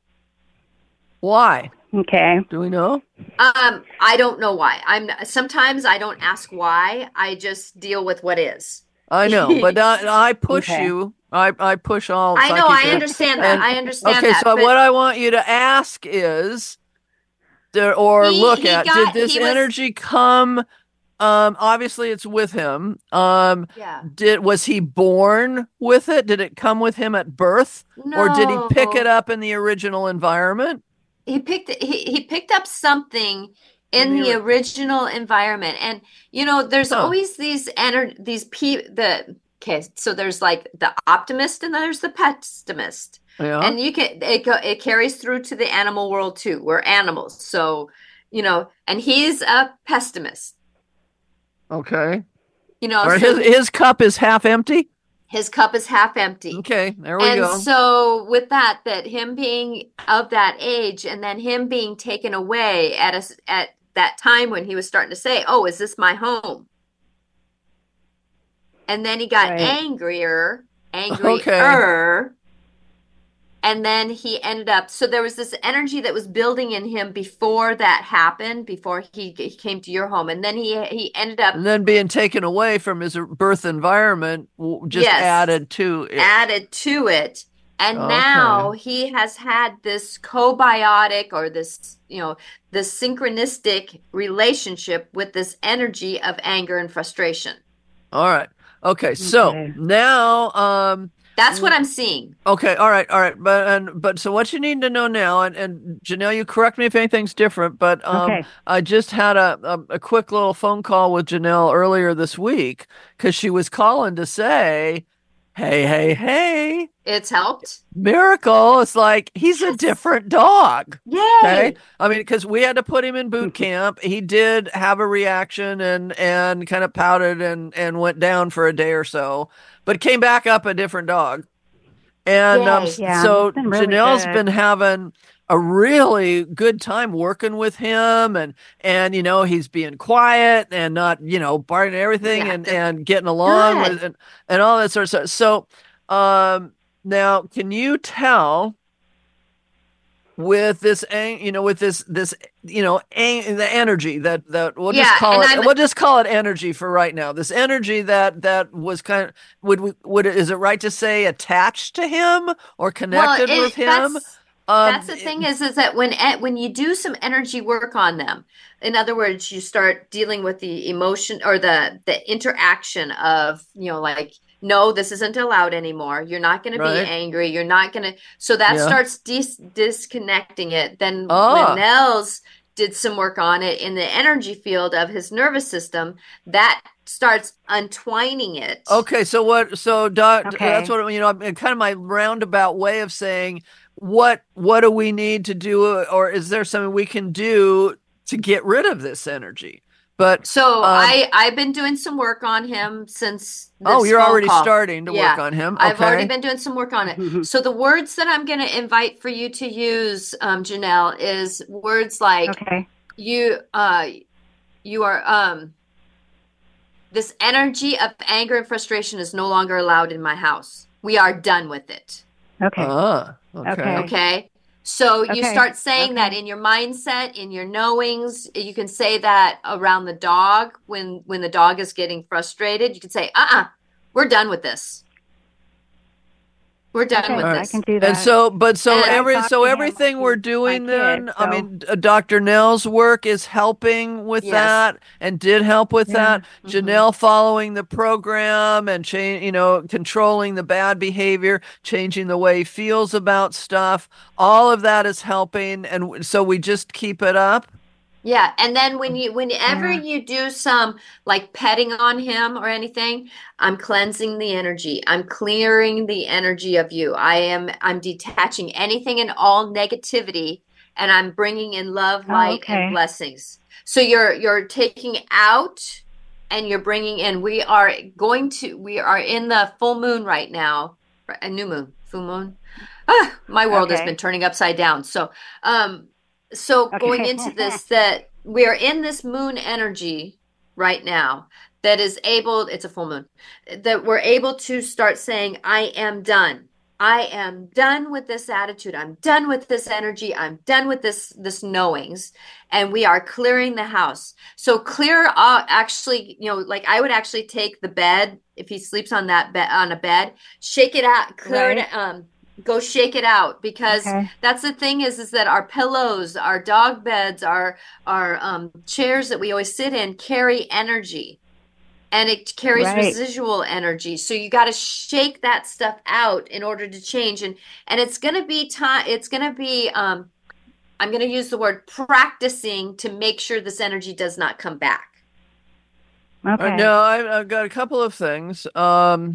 Why? Okay. Do we know? Um, I don't know why. I'm sometimes I don't ask why. I just deal with what is. I know, but I, I push Okay. you. I, I push all. I know. I psychic- understand that. And- I understand Okay, that. so but what I want you to ask is, there, or He- look he at, got- did this he was- energy come? Um, obviously, it's with him. Um, yeah. did was he born with it? Did it come with him at birth, or did he pick No. it up in the original environment? He picked he, he picked up something in In the the ori- original environment, and you know there's Huh. always these ener- these pe the okay, so there's like the optimist and then there's the pessimist, Yeah. and you can it go, it carries through to the animal world too. We're animals, so you know, and he's a pessimist. Okay. You know, Or so his his cup is half empty. his cup is half empty. Okay, there we And go. so with that, that him being of that age and then him being taken away at a, s- at that time when he was starting to say, oh, is this my home? And then he got Right. angrier, angrier. And then he ended up, so there was this energy that was building in him before that happened, before he, he came to your home. And then he he ended up And then being taken away from his birth environment w- just Yes. added to it. added to it. And Okay. now he has had this probiotic or this, you know, this synchronistic relationship with this energy of anger and frustration. All right. Okay. So Okay. now, um, That's what I'm seeing. okay. All right. All right. But, and, but so what you need to know now, and, and Janelle, you correct me if anything's different, but, um, Okay. I just had a, a, a quick little phone call with Janelle earlier this week because she was calling to say, Hey, hey, hey. It's helped. Miracle. It's like he's a different dog. Yay. Okay. I mean, because we had to put him in boot camp. He did have a reaction and and kind of pouted and and went down for a day or so, but came back up a different dog. And um, Yay. Yeah, so it's been really Janelle's good. been having a really good time working with him, and and you know he's being quiet and not you know barking and everything, Yeah, and they're and getting along good. with and, and all that sort of stuff. So um, now, can you tell with this ang- you know with this this you know ang- the energy that that we'll just Yeah, call and it I'm- we'll just call it energy for right now, this energy that that was kind of would we would it, is it right to say attached to him or connected Well, it- with him? that's- Um, That's the thing is, is that when e- when you do some energy work on them, in other words, you start dealing with the emotion or the the interaction of, you know, like, no, this isn't allowed anymore. You're not going to Right. be angry. You're not going to. So that Yeah. starts dis disconnecting it. Then Ah. when Nels did some work on it in the energy field of his nervous system, that starts untwining it. Okay, so what? So doc, Okay. that's what you know. Kind of my roundabout way of saying what what do we need to do, or is there something we can do to get rid of this energy? But So um, I I've been doing some work on him since this oh, you're phone already call. starting to Yeah, work on him. I've already Okay. been doing some work on it. So the words that I'm going to invite for you to use, um, Janelle, is words like Okay. you uh you are um this energy of anger and frustration is no longer allowed in my house. We are done with it. Okay. Ah, okay. Okay. Okay. So you Okay. start saying that Okay. in your mindset, in your knowings. You can say that around the dog when when the dog is getting frustrated. You can say, "Uh-uh, we're done with this. We're done Okay, with I this." can do that. And so, but so And I every talk so to him everything like we're he's doing my then, kid, I so- mean, uh, Doctor Nell's work is helping with Yes. that and did help with Yeah. that. Mhm. Janelle following the program and change, you know, controlling the bad behavior, changing the way he feels about stuff. All of that is helping, and w- so we just keep it up. Yeah, and then when you whenever Yeah. you do some like petting on him or anything, I'm cleansing the energy. I'm clearing the energy of you. I am I'm detaching anything and all negativity, and I'm bringing in love, Oh, light, okay. and blessings. So you're you're taking out and you're bringing in. We are going to we are in the full moon right now, a new moon, full moon. Ah, my world has Okay. been turning upside down. So, um so going Okay. into this, that we are in this moon energy right now that is able, it's a full moon, that we're able to start saying, I am done. I am done with this attitude. I'm done with this energy. I'm done with this, this knowings. And we are clearing the house. So clear, uh, actually, you know, like I would actually take the bed, if he sleeps on that bed, on a bed, shake it out, clear Right. it, um, go shake it out, because Okay. that's the thing is is that our pillows, our dog beds, our our um, chairs that we always sit in carry energy, and it carries Right. residual energy. So you got to shake that stuff out in order to change, and and it's going to be time. It's going to be um, I'm going to use the word practicing to make sure this energy does not come back. Okay. Uh, no, I, I've got a couple of things. Um,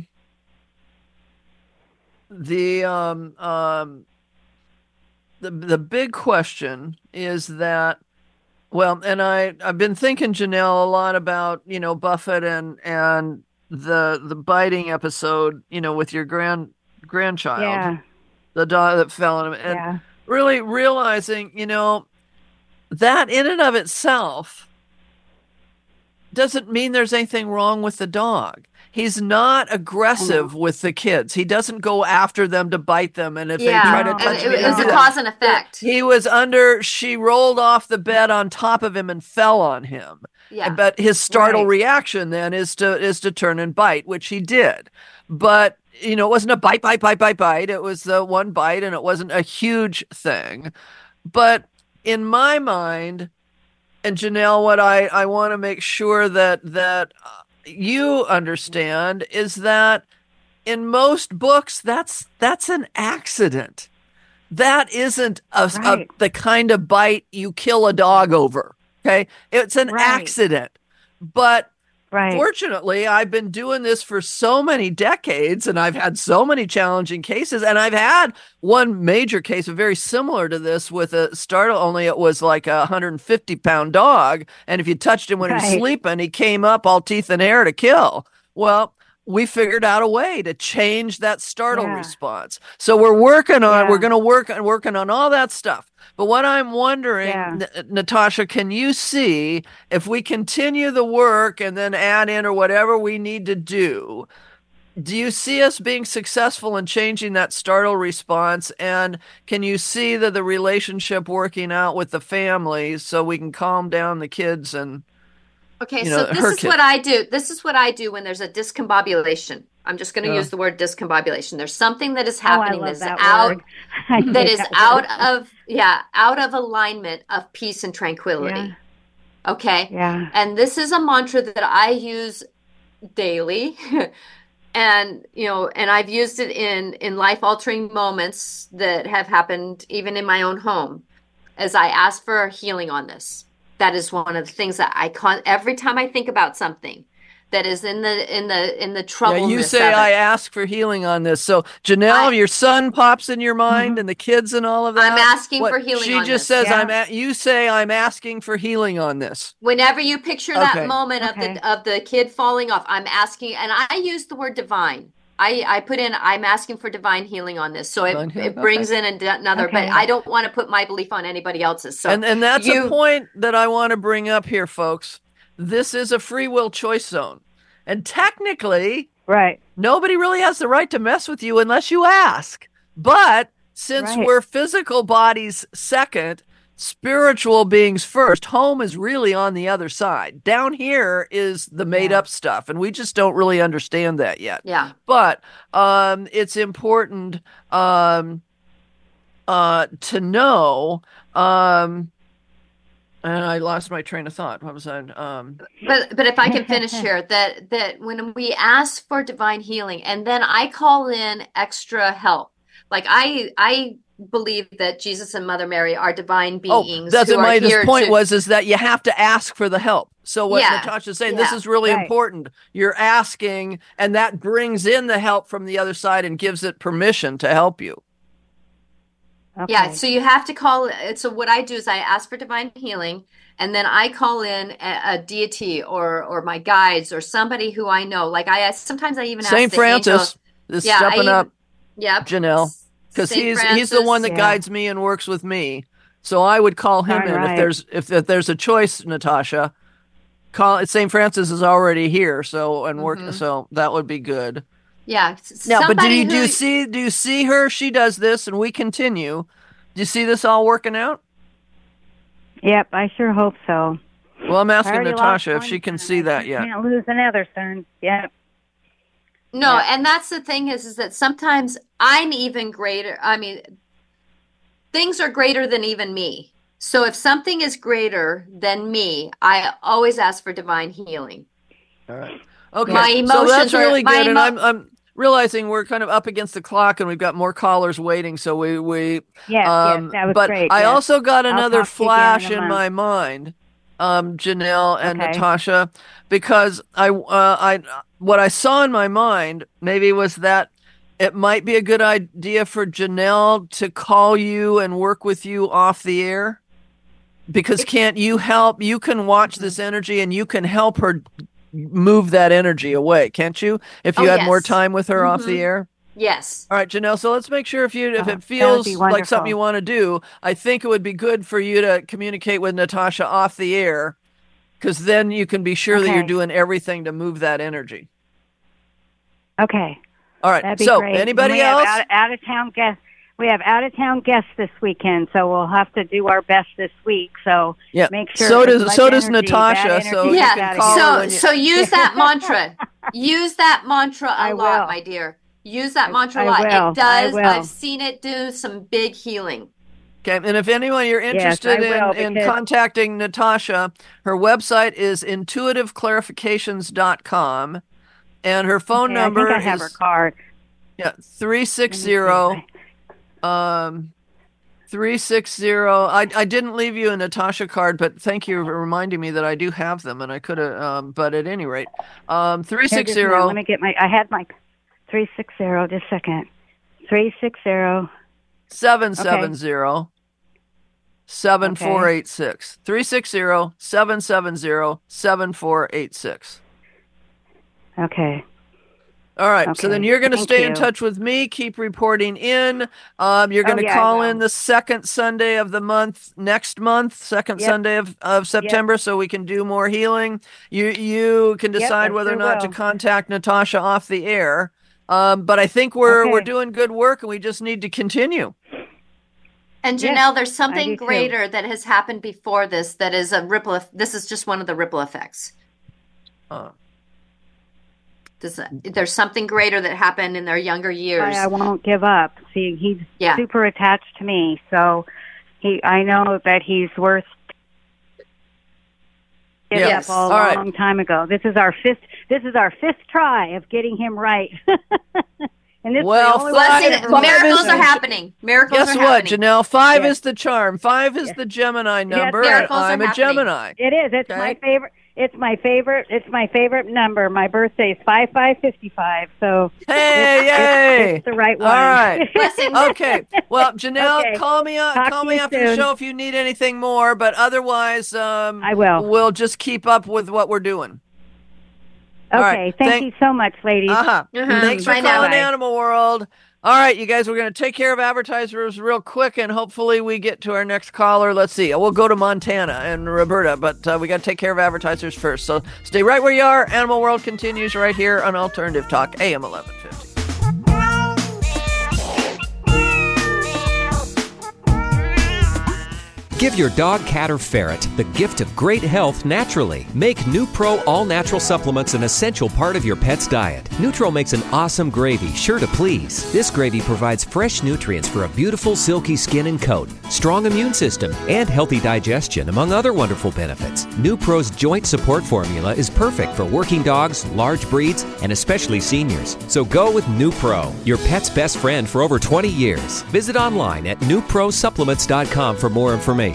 the um, um, the the big question is that, well, and I I've been thinking, Janelle, a lot about you know Buffett and and the the biting episode, you know, with your grand grandchild, Yeah. the dog that fell on him, and Yeah. really realizing, you know, that in and of itself doesn't mean there's anything wrong with the dog. He's not aggressive with the kids. He doesn't go after them to bite them. And if they try to No. touch it, me, it was he a do that. cause and effect. He was under, she rolled off the bed on top of him and fell on him. Yeah. But his startle Right. reaction then is to is to turn and bite, which he did. But you know, it wasn't a bite, bite, bite, bite, bite. It was the one bite, and it wasn't a huge thing. But in my mind, and Janelle, what I, I want to make sure that that uh, you understand is that in most books, that's that's an accident. That isn't a, a- Right. the kind of bite you kill a dog over. Okay, it's an Right. accident. But Right. Fortunately, I've been doing this for so many decades and I've had so many challenging cases. And I've had one major case very similar to this with a startle, only it was like a one hundred fifty pound dog. And if you touched him when Right. he was sleeping, he came up all teeth and hair to kill. Well, we figured out a way to change that startle Yeah. response. So we're working on, Yeah. we're going to work on working on all that stuff. But what I'm wondering, Yeah. N- Natasha, can you see if we continue the work and then add in or whatever we need to do? Do you see us being successful in changing that startle response? And can you see that the relationship working out with the family so we can calm down the kids and Okay, you so know, this her is kid- what I do. This is what I do when there's a discombobulation. I'm just going to Yeah. use the word discombobulation. There's something that is Oh, I happening love that's that out word. I that hate is that out word. of yeah, out of alignment of peace and tranquility. Yeah. Okay? Yeah. And this is a mantra that I use daily. And, you know, and I've used it in in life-altering moments that have happened even in my own home as I ask for healing on this. That is one of the things that I con every time I think about something that is in the in the in the Yeah, troubleness you say of it. I ask for healing on this. So Janelle, I- your son pops in your mind and the kids and all of that. I'm asking What- for healing She on just this. says Yeah. I'm at you say I'm asking for healing on this. Whenever you picture Okay. that moment of Okay. the of the kid falling off, I'm asking, and I use the word divine. I, I put in, I'm asking for divine healing on this. So it, Divine healing, it brings in an- another, but Okay. I don't want to put my belief on anybody else's. So and and that's you, a point that I want to bring up here, folks. This is a free will choice zone. And technically, Right. nobody really has the right to mess with you unless you ask. But since Right. we're physical bodies second, spiritual beings first, home is really on the other side. Down here is the made Yeah. up stuff, and we just don't really understand that yet. yeah. But um, it's important um, uh, to know. Um, and I lost my train of thought. What was that? Um, But but if I can finish here, that that when we ask for divine healing and then I call in extra help, like I I believe that Jesus and Mother Mary are divine oh, beings. that's who what are my here point to, was: is that you have to ask for the help. So what Yeah, Natasha's saying, this yeah, is really right. important. You're asking, and that brings in the help from the other side and gives it permission to help you. Okay. Yeah, so you have to call it. So what I do is I ask for divine healing, and then I call in a, a deity or or my guides or somebody who I know. Like I sometimes I even ask Saint the angel- Francis is Yeah, I stepping even- up, Yep. Janelle, because Saint he's he's the one that Yeah. guides me and works with me. So I would call him Darn in right. if there's if, if there's a choice, Natasha. Call Saint Francis is already here, so and work. Mhm. So that would be good. Yeah. s- Now, but do somebody you do you who- see do you see her? She does this, and we continue. Do you see this all working out? Yep, I sure hope so. Well, I'm I asking already lost Natasha if one she can son. see I that yet. Can't lose another son. Yep. No, Yeah. and that's the thing is, is that sometimes I'm even greater. I mean, things are greater than even me. So if something is greater than me, I always ask for divine healing. All right. Okay. My so emotions that's are- really my good, and emo- I'm I'm realizing we're kind of up against the clock, and we've got more callers waiting. So we we Yes, um, yes, that was but great. I yes. also got I'll another talk to you again in flash a in, month. my mind, um, Janelle and Okay. Natasha, because I uh, I what I saw in my mind maybe was that it might be a good idea for Janelle to call you and work with you off the air. Because can't you help? You can watch Mm-hmm. this energy and you can help her move that energy away, can't you? If you Oh, had more yes. time with her off the Mhm. air. Yes. All right, Janelle. So let's make sure if you if Oh, that it would feels be like something wonderful. you want to do, I think it would be good for you to communicate with Natasha off the air, because then you can be sure that you're Okay. doing everything to move that energy. Okay. All right. That'd be so great. anybody we else? Have out, out of town guests. We have out of town guests this weekend, so we'll have to do our best this week. So Yeah. make sure. So as does much so does energy, Natasha. bad So energy you Yeah. is out can of call here. her So when you. so use that mantra. Use that mantra a I lot, will. my dear. Use that I- mantra a I lot. will. It I does. will. I've seen it do some big healing. Okay, and if anyone you're Yes, interested I will, in, in because- contacting Natasha, her website is intuitive clarifications dot com, and her phone Okay, number I think I have is her card. yeah three Let six me see zero if um three six zero. I, I didn't leave you a Natasha card, but thank you for reminding me that I do have them, and I could have, um, but at any rate, um, three six zero. Let me get my, I had my three six zero, just a second. three six zero. seven seven zero. seven four eight six. three six zero, seven seven zero, seven four eight six. Okay. All right, okay. So then you're going to stay you. in touch with me, keep reporting in. Um, you're going to oh, yeah, call in the second Sunday of the month, next month, second yep. Sunday of, of September, yep. so we can do more healing. You you can decide yep, whether or sure not will. to contact Natasha off the air. Um, but I think we're okay. we're doing good work, and we just need to continue. And Janelle, yes, there's something too. greater that has happened before this that is a ripple. This is just one of the ripple effects. Uh, Does, there's something greater that happened in their younger years. I, I won't give up. See, he's yeah. super attached to me, so he. I know that he's worth giving yes. up a All long right. time ago. This is our fifth. This is our fifth try of getting him right. And this well, is the only Blessing, one miracles is, are happening. Miracles Guess are what, happening. Janelle? Five yes. is the charm. Five is yes. the Gemini number. Yes, miracles I'm are a happening. Gemini. It is. It's Okay. my favorite. It's my favorite. It's my favorite number. My birthday is five five fifty five. So Hey, it's, yay! it's, it's the right one. All right. Blessings. Okay. Well, Janelle, Okay. call me up. Talk Call to me you after the soon. show if you need anything more. But otherwise, um, I will. We'll just keep up with what we're doing. All Okay. right. Thank, Thank- you so much, ladies. Uh-huh. Uh-huh. Thanks for Bye now. calling Bye. Animal World. All right, you guys, we're going to take care of advertisers real quick, and hopefully we get to our next caller. Let's see. We'll go to Montana and Roberta, but uh, we got to take care of advertisers first. So stay right where you are. Animal World continues right here on Alternative Talk, A M eleven fifty. Give your dog, cat, or ferret the gift of great health naturally. Make NuPro all-natural supplements an essential part of your pet's diet. NuTro makes an awesome gravy, sure to please. This gravy provides fresh nutrients for a beautiful, silky skin and coat, strong immune system, and healthy digestion, among other wonderful benefits. NuPro's joint support formula is perfect for working dogs, large breeds, and especially seniors. So go with NuPro, your pet's best friend for over twenty years. Visit online at new pro supplements dot com for more information.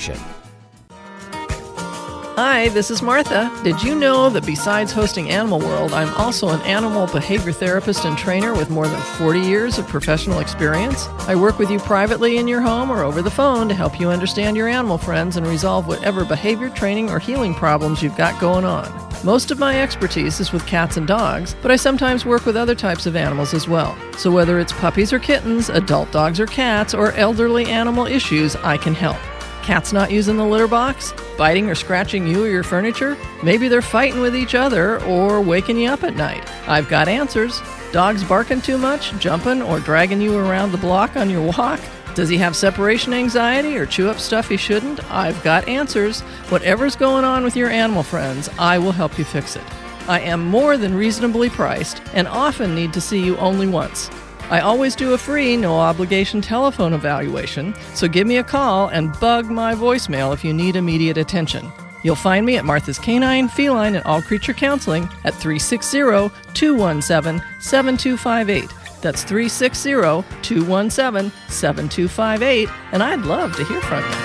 Hi, this is Martha. Did you know that besides hosting Animal World, I'm also an animal behavior therapist and trainer with more than forty years of professional experience? I work with you privately in your home or over the phone to help you understand your animal friends and resolve whatever behavior training or healing problems you've got going on. Most of my expertise is with cats and dogs, but I sometimes work with other types of animals as well. So whether it's puppies or kittens, adult dogs or cats, or elderly animal issues, I can help. Cats not using the litter box? Biting or scratching you or your furniture? Maybe they're fighting with each other or waking you up at night. I've got answers. Dogs barking too much, jumping, or dragging you around the block on your walk? Does he have separation anxiety or chew up stuff he shouldn't? I've got answers. Whatever's going on with your animal friends, I will help you fix it. I am more than reasonably priced and often need to see you only once. I always do a free, no-obligation telephone evaluation, so give me a call and bug my voicemail if you need immediate attention. You'll find me at Martha's Canine, Feline, and All Creature Counseling at three six zero, two one seven, seven two five eight. That's three six zero, two one seven, seven two five eight, and I'd love to hear from you.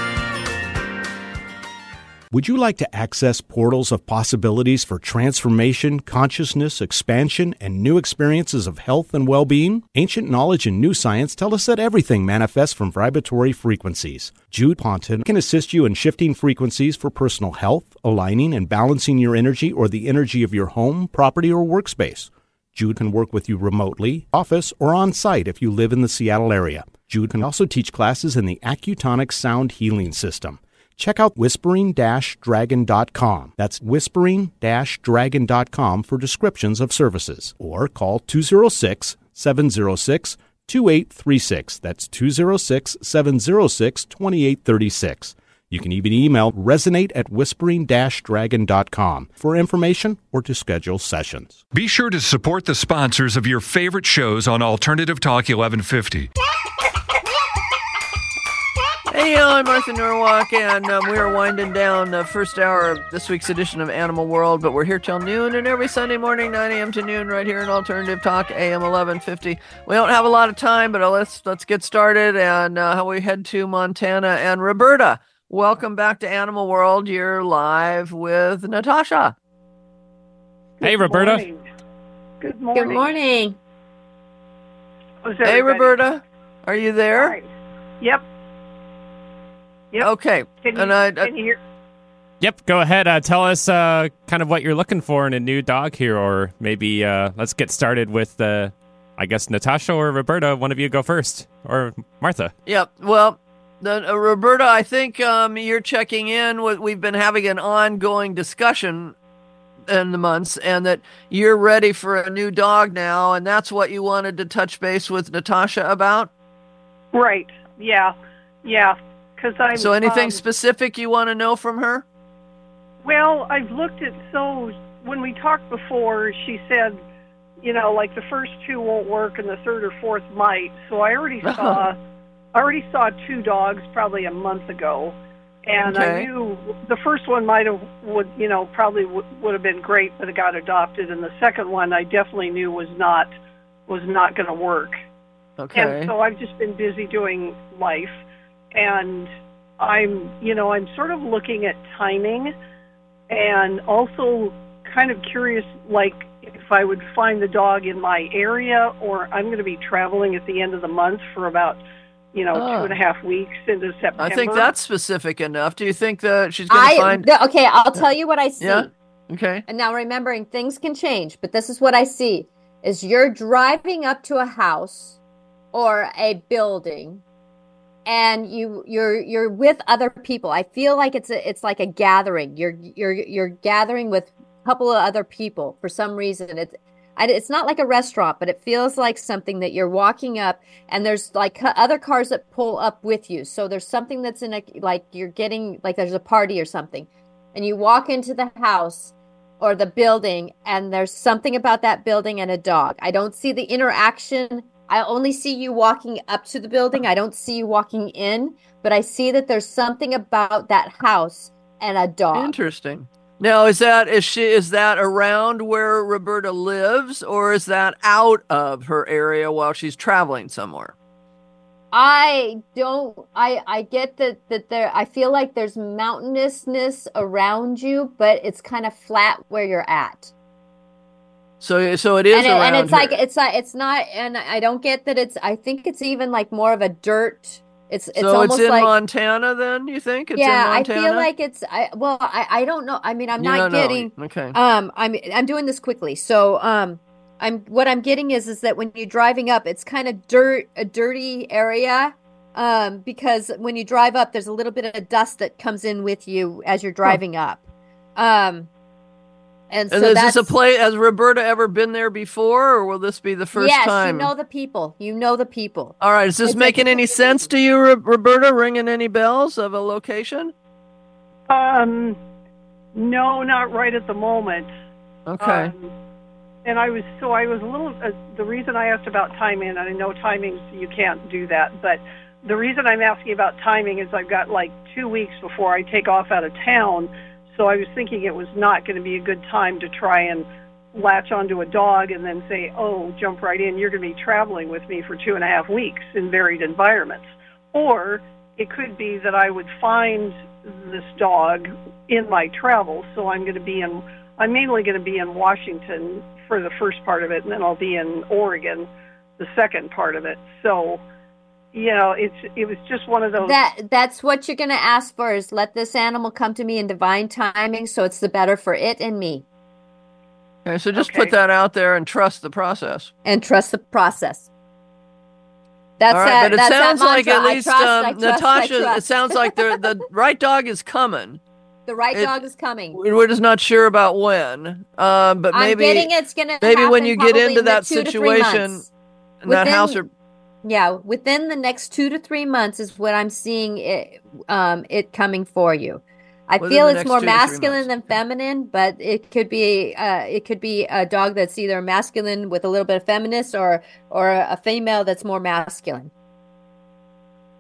Would you like to access portals of possibilities for transformation, consciousness, expansion, and new experiences of health and well-being? Ancient knowledge and new science tell us that everything manifests from vibratory frequencies. Jude Ponton can assist you in shifting frequencies for personal health, aligning and balancing your energy or the energy of your home, property, or workspace. Jude can work with you remotely, office, or on-site if you live in the Seattle area. Jude can also teach classes in the Accutonic Sound Healing System. Check out whispering dash dragon dot com. That's whispering dash dragon dot com for descriptions of services. Or call two oh six, seven oh six, two eight three six. That's two oh six, seven oh six, two eight three six. You can even email resonate at whispering dash dragon dot com for information or to schedule sessions. Be sure to support the sponsors of your favorite shows on Alternative Talk eleven fifty. Hey, y'all, I'm Martha Norwalk, and um, we are winding down the first hour of this week's edition of Animal World, but we're here till noon, and every Sunday morning, nine a.m. to noon, right here in Alternative Talk, A M eleven fifty. We don't have a lot of time, but let's let's get started, and uh, how we head to Montana. And Roberta, welcome back to Animal World. You're live with Natasha. Hey, Roberta. Morning. Good morning. Good morning. How's Hey, everybody? Roberta, are you there? Hi. Yep. Yep. Okay. Can you, and I, I, can you hear? Yep, go ahead. Uh, tell us uh, kind of what you're looking for in a new dog here, or maybe uh, let's get started with, uh, I guess, Natasha or Roberta. One of you go first, or Martha. Yep. Well, then, uh, Roberta, I think um, you're checking in. With, we've been having an ongoing discussion in the months, and that you're ready for a new dog now, and that's what you wanted to touch base with Natasha about? Right. Yeah. Yeah. Because I'm. So anything um, specific you want to know from her? Well, I've looked at, so when we talked before, she said, you know, like the first two won't work and the third or fourth might. So I already saw, I already saw two dogs probably a month ago, and Okay. I knew the first one might have would, you know, probably w- would have been great, but it got adopted, and the second one I definitely knew was not was not going to work. Okay. And so I've just been busy doing life, and I'm, you know, I'm sort of looking at timing, and also kind of curious, like, if I would find the dog in my area, or I'm going to be traveling at the end of the month for about, you know, Oh. two and a half weeks into September. I think that's specific enough. Do you think that she's going to I find... the- okay, I'll tell you what I see. Yeah? Okay. And now remembering things can change, but this is what I see is you're driving up to a house or a building and you you're you're with other people. I feel like it's a, it's like a gathering. You're you're you're gathering with a couple of other people for some reason. It's I, it's not like a restaurant, but it feels like something that you're walking up and there's like ca- other cars that pull up with you. So there's something that's in a like you're getting like there's a party or something. And you walk into the house or the building and there's something about that building and a dog. I don't see the interaction. I only see you walking up to the building. I don't see you walking in, but I see that there's something about that house and a dog. Interesting. Now, is that is she is that around where Roberta lives, or is that out of her area while she's traveling somewhere? I don't I I get that that there I feel like there's mountainousness around you, but it's kind of flat where you're at. So so it is and, it, around and it's her. like it's not it's not and I don't get that it's I think it's even like more of a dirt it's it's so almost it's in like Montana then, you think? It's yeah in I Montana? feel like it's I well I I don't know I mean I'm You not don't know. getting Okay. um I'm I'm doing this quickly so um I'm what I'm getting is is that when you're driving up it's kind of dirt a dirty area um because when you drive up there's a little bit of dust that comes in with you as you're driving up um and so And is that's this a place, has Roberta ever been there before, or will this be the first yes, time? you know the people. You know the people. All right, is this It's making like- any sense to you, Ro- Roberta, ringing any bells of a location? Um, no, not right at the moment. Okay. Um, and I was so I was a little. Uh, the reason I asked about timing, and I know timings you can't do that, but the reason I'm asking about timing is I've got like two weeks before I take off out of town. So I was thinking it was not going to be a good time to try and latch onto a dog and then say, oh, jump right in. You're going to be traveling with me for two and a half weeks in varied environments. Or it could be that I would find this dog in my travels. So I'm going to be in, I'm mainly going to be in Washington for the first part of it, and then I'll be in Oregon the second part of it. So, you know, it's it was just one of those. That that's what you're going to ask for is let this animal come to me in divine timing so it's the better for it and me. Okay, so just Okay. put that out there and trust the process. And trust the process. That's All right, that, but it that's that sounds like mantra. at I least trust, um, I trust, I Natasha. It trust. sounds like the the right dog is coming. The right it- dog is coming. We're just not sure about when. Um, but maybe I'm getting it's going to maybe when happen you get probably into in the that two to three situation, months. in that Within- house or Yeah, within the next two to three months is what I'm seeing it, um, it coming for you. I Within feel the it's next more two to three masculine than feminine, but it could be uh, it could be a dog that's either masculine with a little bit of feminist, or or a female that's more masculine.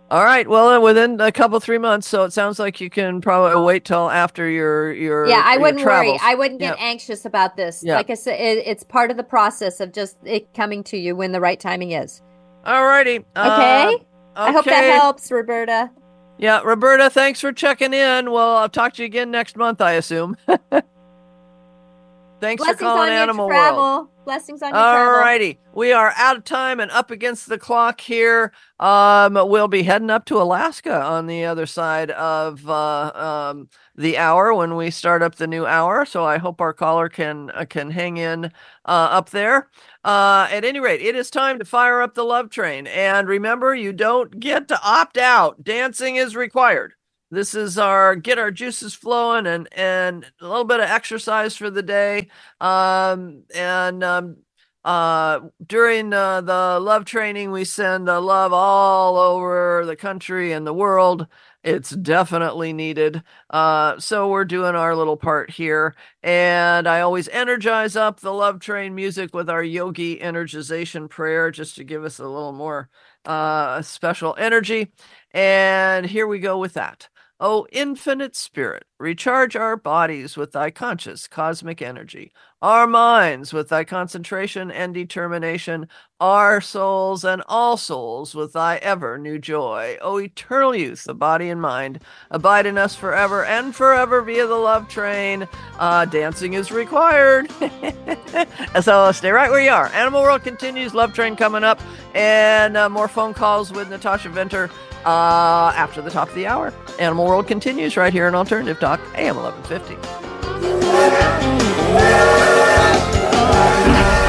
All right. Well, within a couple three months, so it sounds like you can probably wait till after your your yeah. I your wouldn't travels. worry. I wouldn't get Yep. anxious about this. Yeah. Like I said, it, it's part of the process of just it coming to you when the right timing is. All righty. Okay. Uh, I hope that okay. helps, Roberta. Yeah, Roberta, thanks for checking in. Well, I'll talk to you again next month, I assume. Thanks Blessings for calling on your Animal travel. World. Blessings on your travel. All righty. We are out of time and up against the clock here. Um, we'll be heading up to Alaska on the other side of uh, um, the hour when we start up the new hour. So I hope our caller can uh, can hang in uh, up there. Uh, at any rate, it is time to fire up the love train. And remember, you don't get to opt out. Dancing is required. This is our get our juices flowing and, and a little bit of exercise for the day. Um, and um, uh, during uh, the love training, we send uh, love all over the country and the world. It's definitely needed. Uh, so we're doing our little part here. And I always energize up the love train music with our yogi energization prayer just to give us a little more uh, special energy. And here we go with that. O infinite spirit, recharge our bodies with thy conscious cosmic energy, our minds with thy concentration and determination, our souls and all souls with thy ever new joy. O eternal youth of body and mind, abide in us forever and forever via the love train. Uh, dancing is required. So stay right where you are. Animal World continues, love train coming up, and uh, more phone calls with Natasha Venter uh, after the top of the hour. Animal World continues right here on Alternative Talk, A M eleven fifty.